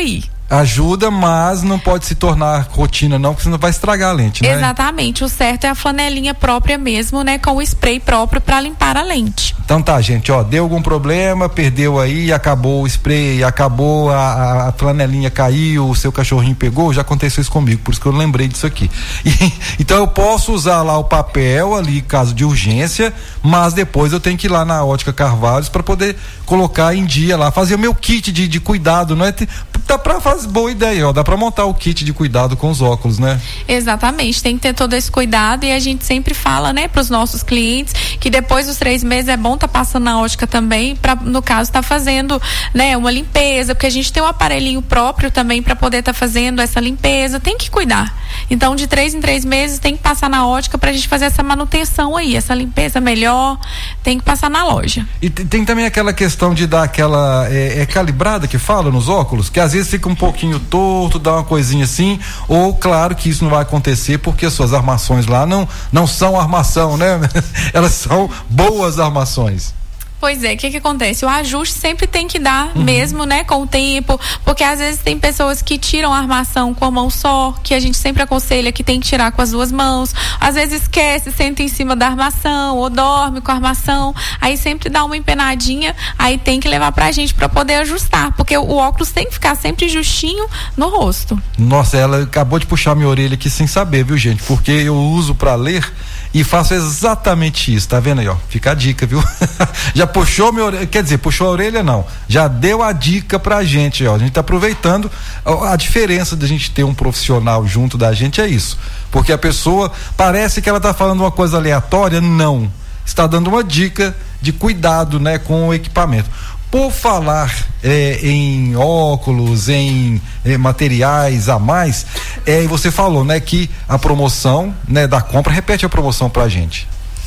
Ajuda, mas não pode se tornar rotina não, porque senão vai estragar a lente, né? Exatamente, o certo é a flanelinha própria mesmo, né? Com o spray próprio para limpar a lente. Então tá, gente, ó, deu algum problema, perdeu aí, acabou o spray, acabou a, a flanelinha, caiu, o seu cachorrinho pegou, já aconteceu isso comigo, por isso que eu lembrei disso aqui. E, então eu posso usar lá o papel ali, caso de urgência, mas depois eu tenho que ir lá na Ótica Carvalhos para poder colocar em dia lá, fazer o meu kit de, de cuidado, não é? Dá pra fazer, boa ideia, ó, dá pra montar o kit de cuidado com os óculos, né? Exatamente, tem que ter todo esse cuidado e a gente sempre fala, né, pros nossos clientes que depois dos três meses é bom tá passando na ótica também, pra, no caso, tá fazendo, né, uma limpeza, porque a gente tem um aparelhinho próprio também para poder tá fazendo essa limpeza, tem que cuidar. Então, de três em três meses tem que passar na ótica pra gente fazer essa manutenção aí, essa limpeza melhor, tem que passar na loja. E tem também aquela questão de dar aquela, é, é calibrada que fala nos óculos, que às vezes fica um pouquinho torto, dá uma coisinha assim, ou claro que isso não vai acontecer porque as suas armações lá não, não são armação, né? Elas são boas armações. Pois é, o que que acontece? O ajuste sempre tem que dar, uhum. mesmo, né, com o tempo, porque às vezes tem pessoas que tiram a armação com a mão só, que a gente sempre aconselha que tem que tirar com as duas mãos, às vezes esquece, senta em cima da armação, ou dorme com a armação, aí sempre dá uma empenadinha, aí tem que levar pra gente pra poder ajustar, porque o, o óculos tem que ficar sempre justinho no rosto. Nossa, ela acabou de puxar minha orelha aqui sem saber, viu, gente, porque eu uso pra ler e faço exatamente isso, tá vendo aí, ó? Fica a dica, viu? Já puxou minha orelha, quer dizer, puxou a orelha não, já deu a dica pra gente, ó. A gente tá aproveitando, a, a diferença da gente ter um profissional junto da gente é isso, porque a pessoa parece que ela tá falando uma coisa aleatória, não, está dando uma dica de cuidado, né, com o equipamento. Por falar é, em óculos, em é, materiais a mais, é, você falou, né, que a promoção, né, da compra, repete a promoção pra gente.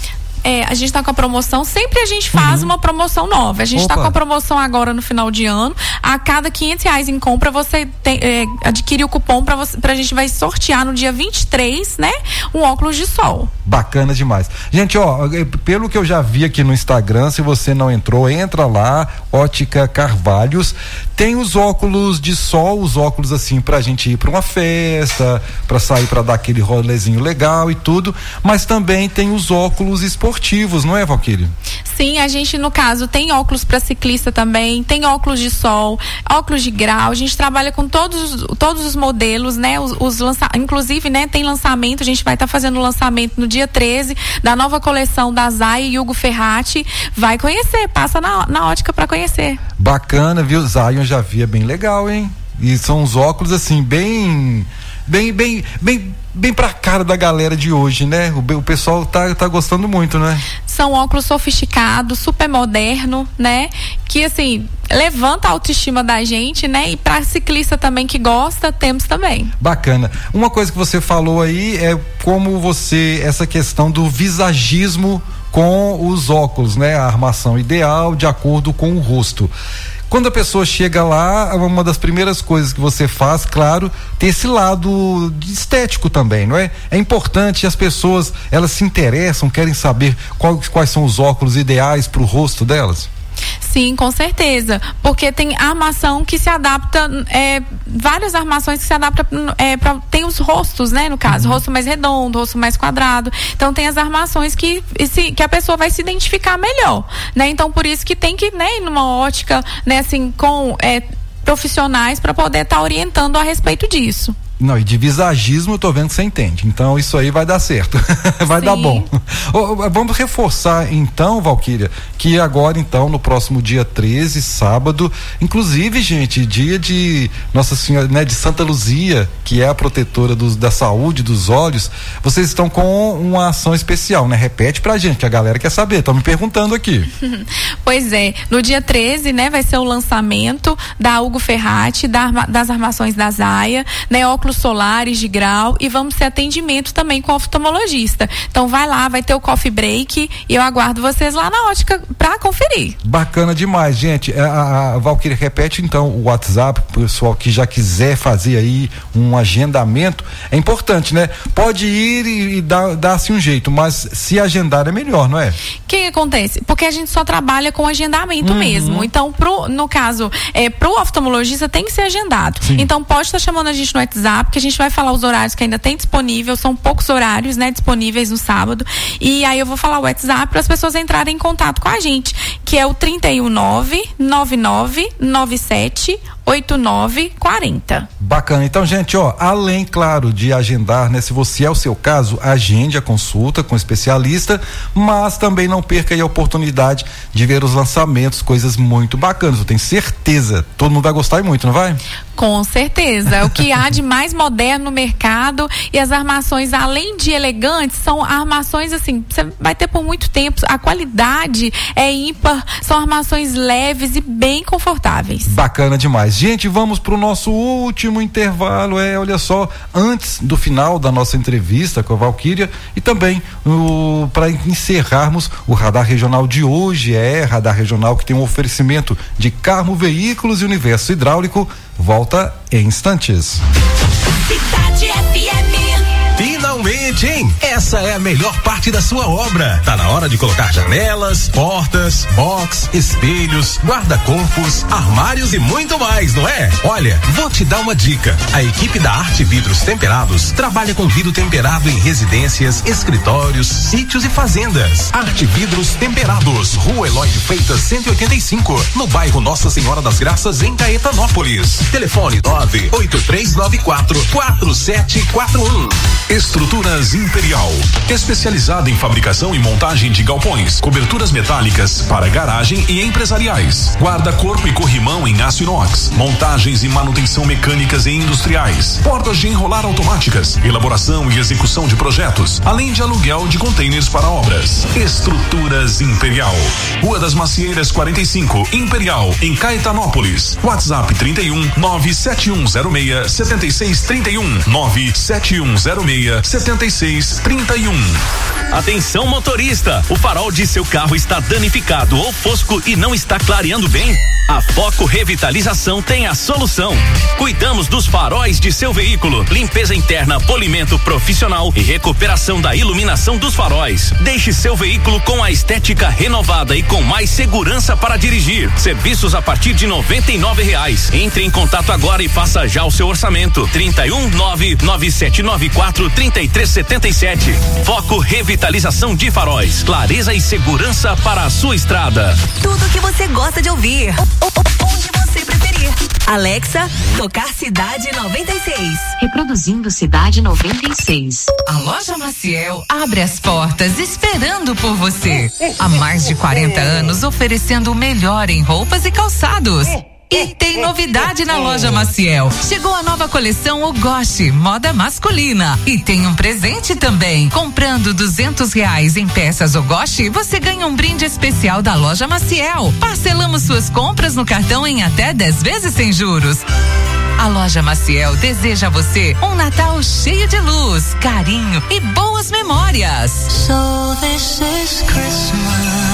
É, a gente está com a promoção, sempre a gente faz uhum. uma promoção nova. A gente está com a promoção agora no final de ano. A cada quinhentos reais em compra, você tem, é, adquire o cupom para você, pra gente vai sortear no dia vinte e três, né? Um óculos de sol. Bacana demais. Gente, ó, pelo que eu já vi aqui no Instagram, se você não entrou, entra lá, Ótica Carvalhos. Tem os óculos de sol, os óculos assim pra gente ir pra uma festa, pra sair pra dar aquele rolezinho legal e tudo, mas também tem os óculos esportivos, não é, Valquíria? Sim, a gente no caso tem óculos para ciclista também, tem óculos de sol, óculos de grau, a gente trabalha com todos, todos os modelos, né? Os, os lança, inclusive, né, tem lançamento, a gente vai estar tá fazendo o lançamento no dia treze da nova coleção da Zaya e Hugo Ferrati. Vai conhecer, passa na, na ótica para conhecer. Bacana, viu? Zion já via bem legal, hein? E são uns óculos assim, bem, bem, bem, bem, bem pra cara da galera de hoje, né? O, o pessoal tá, tá gostando muito, né? São óculos sofisticados, super moderno, né? Que assim, levanta a autoestima da gente, né? E pra ciclista também que gosta, temos também. Bacana. Uma coisa que você falou aí é como você, essa questão do visagismo com os óculos, né? A armação ideal de acordo com o rosto. Quando a pessoa chega lá, uma das primeiras coisas que você faz, claro, tem esse lado estético também, não é? É importante, as pessoas, elas se interessam, querem saber qual, quais são os óculos ideais para o rosto delas? Sim, com certeza, porque tem armação que se adapta, é, várias armações que se adaptam, é, pra, tem os rostos, né, no caso, uhum. rosto mais redondo, rosto mais quadrado, então tem as armações que, se, que a pessoa vai se identificar melhor, né, então por isso que tem que, né, ir numa ótica, né, assim, com é, profissionais para poder estar tá orientando a respeito disso. Não, e de visagismo eu tô vendo que você entende. Então isso aí vai dar certo. Vai Sim. dar bom. Oh, vamos reforçar então, Valquíria, que agora então, no próximo dia treze, sábado, inclusive, gente, dia de Nossa Senhora, né, de Santa Luzia, que é a protetora dos, da saúde dos olhos, vocês estão com uma ação especial, né? Repete pra gente, que a galera quer saber, estão me perguntando aqui. Pois é, no dia treze, né, vai ser o lançamento da Hugo Ferrati, da, das armações da Zaya, né, óculos filtros solares de grau e vamos ter atendimento também com o oftalmologista. Então vai lá, vai ter o coffee break e eu aguardo vocês lá na ótica para conferir. Bacana demais, gente. A, a Valquíria repete então o WhatsApp, o pessoal que já quiser fazer aí um agendamento, é importante, né? Pode ir e, e dar, dar-se um jeito, mas se agendar é melhor, não é? O que, que acontece? Porque a gente só trabalha com agendamento uhum. mesmo. Então, pro, no caso, é, pro oftalmologista tem que ser agendado. Sim. Então, pode estar chamando a gente no WhatsApp, que a gente vai falar os horários que ainda tem disponível, são poucos horários, né, disponíveis no sábado. E aí eu vou falar o WhatsApp para as pessoas entrarem em contato com a gente, que é o trinta e um nove nove nove nove sete oito nove quatro zero. Bacana. Então, gente, ó, além, claro, de agendar, né, se você é o seu caso, agende a consulta com o especialista, mas também não perca aí a oportunidade de ver os lançamentos, coisas muito bacanas. Eu tenho certeza, todo mundo vai gostar muito, não vai? Com certeza. O que há de mais moderno no mercado e as armações, além de elegantes, são armações assim, você vai ter por muito tempo, a qualidade é ímpar, são armações leves e bem confortáveis. Bacana demais. Gente, vamos pro nosso último intervalo, é, olha só, antes do final da nossa entrevista com a Valquíria e também para encerrarmos o Radar Regional de hoje, é Radar Regional que tem um oferecimento de Carmo Veículos e Universo Hidráulico, volta em instantes. Cidade F M. Finalmente, hein? Essa é a melhor parte da sua obra. Tá na hora de colocar janelas, portas, box, espelhos, guarda-corpos, armários e muito mais, não é? Olha, vou te dar uma dica. A equipe da Arte Vidros Temperados trabalha com vidro temperado em residências, escritórios, sítios e fazendas. Arte Vidros Temperados, Rua Eloy de Freitas cento e oitenta e cinco, no bairro Nossa Senhora das Graças, em Caetanópolis. Telefone nove oito três nove quatro quatro sete quatro um. Estruturas Imperial, especializada em fabricação e montagem de galpões, coberturas metálicas para garagem e empresariais, guarda-corpo e corrimão em aço inox, montagens e manutenção mecânicas e industriais, portas de enrolar automáticas, elaboração e execução de projetos, além de aluguel de containers para obras. Estruturas Imperial, Rua das Macieiras quarenta e cinco, Imperial, em Caetanópolis. WhatsApp trinta e um nove sete um zero seis sete seis trinta e um nove sete um zero seis setenta e seis trinta e um. Atenção, motorista, o farol de seu carro está danificado ou fosco e não está clareando bem? A Foco Revitalização tem a solução. Cuidamos dos faróis de seu veículo, limpeza interna, polimento profissional e recuperação da iluminação dos faróis. Deixe seu veículo com a estética renovada e com mais segurança para dirigir. Serviços a partir de noventa e nove reais. Entre em contato agora e faça já o seu orçamento. trinta e um nove nove sete nove quatro trinta e três setenta e sete. Foco Revitalização de faróis, clareza e segurança para a sua estrada. Tudo que você gosta de ouvir. Onde você preferir. Alexa, tocar Cidade noventa e seis. Reproduzindo Cidade noventa e seis. A Loja Maciel abre as portas esperando por você. Há mais de quarenta anos oferecendo o melhor em roupas e calçados. E tem novidade na Loja Maciel. Chegou a nova coleção O Goste, moda masculina. E tem um presente também. Comprando duzentos reais em peças O Goste, você ganha um brinde especial da Loja Maciel. Parcelamos suas compras no cartão em até dez vezes sem juros. A Loja Maciel deseja a você um Natal cheio de luz, carinho e boas memórias. So this is Christmas.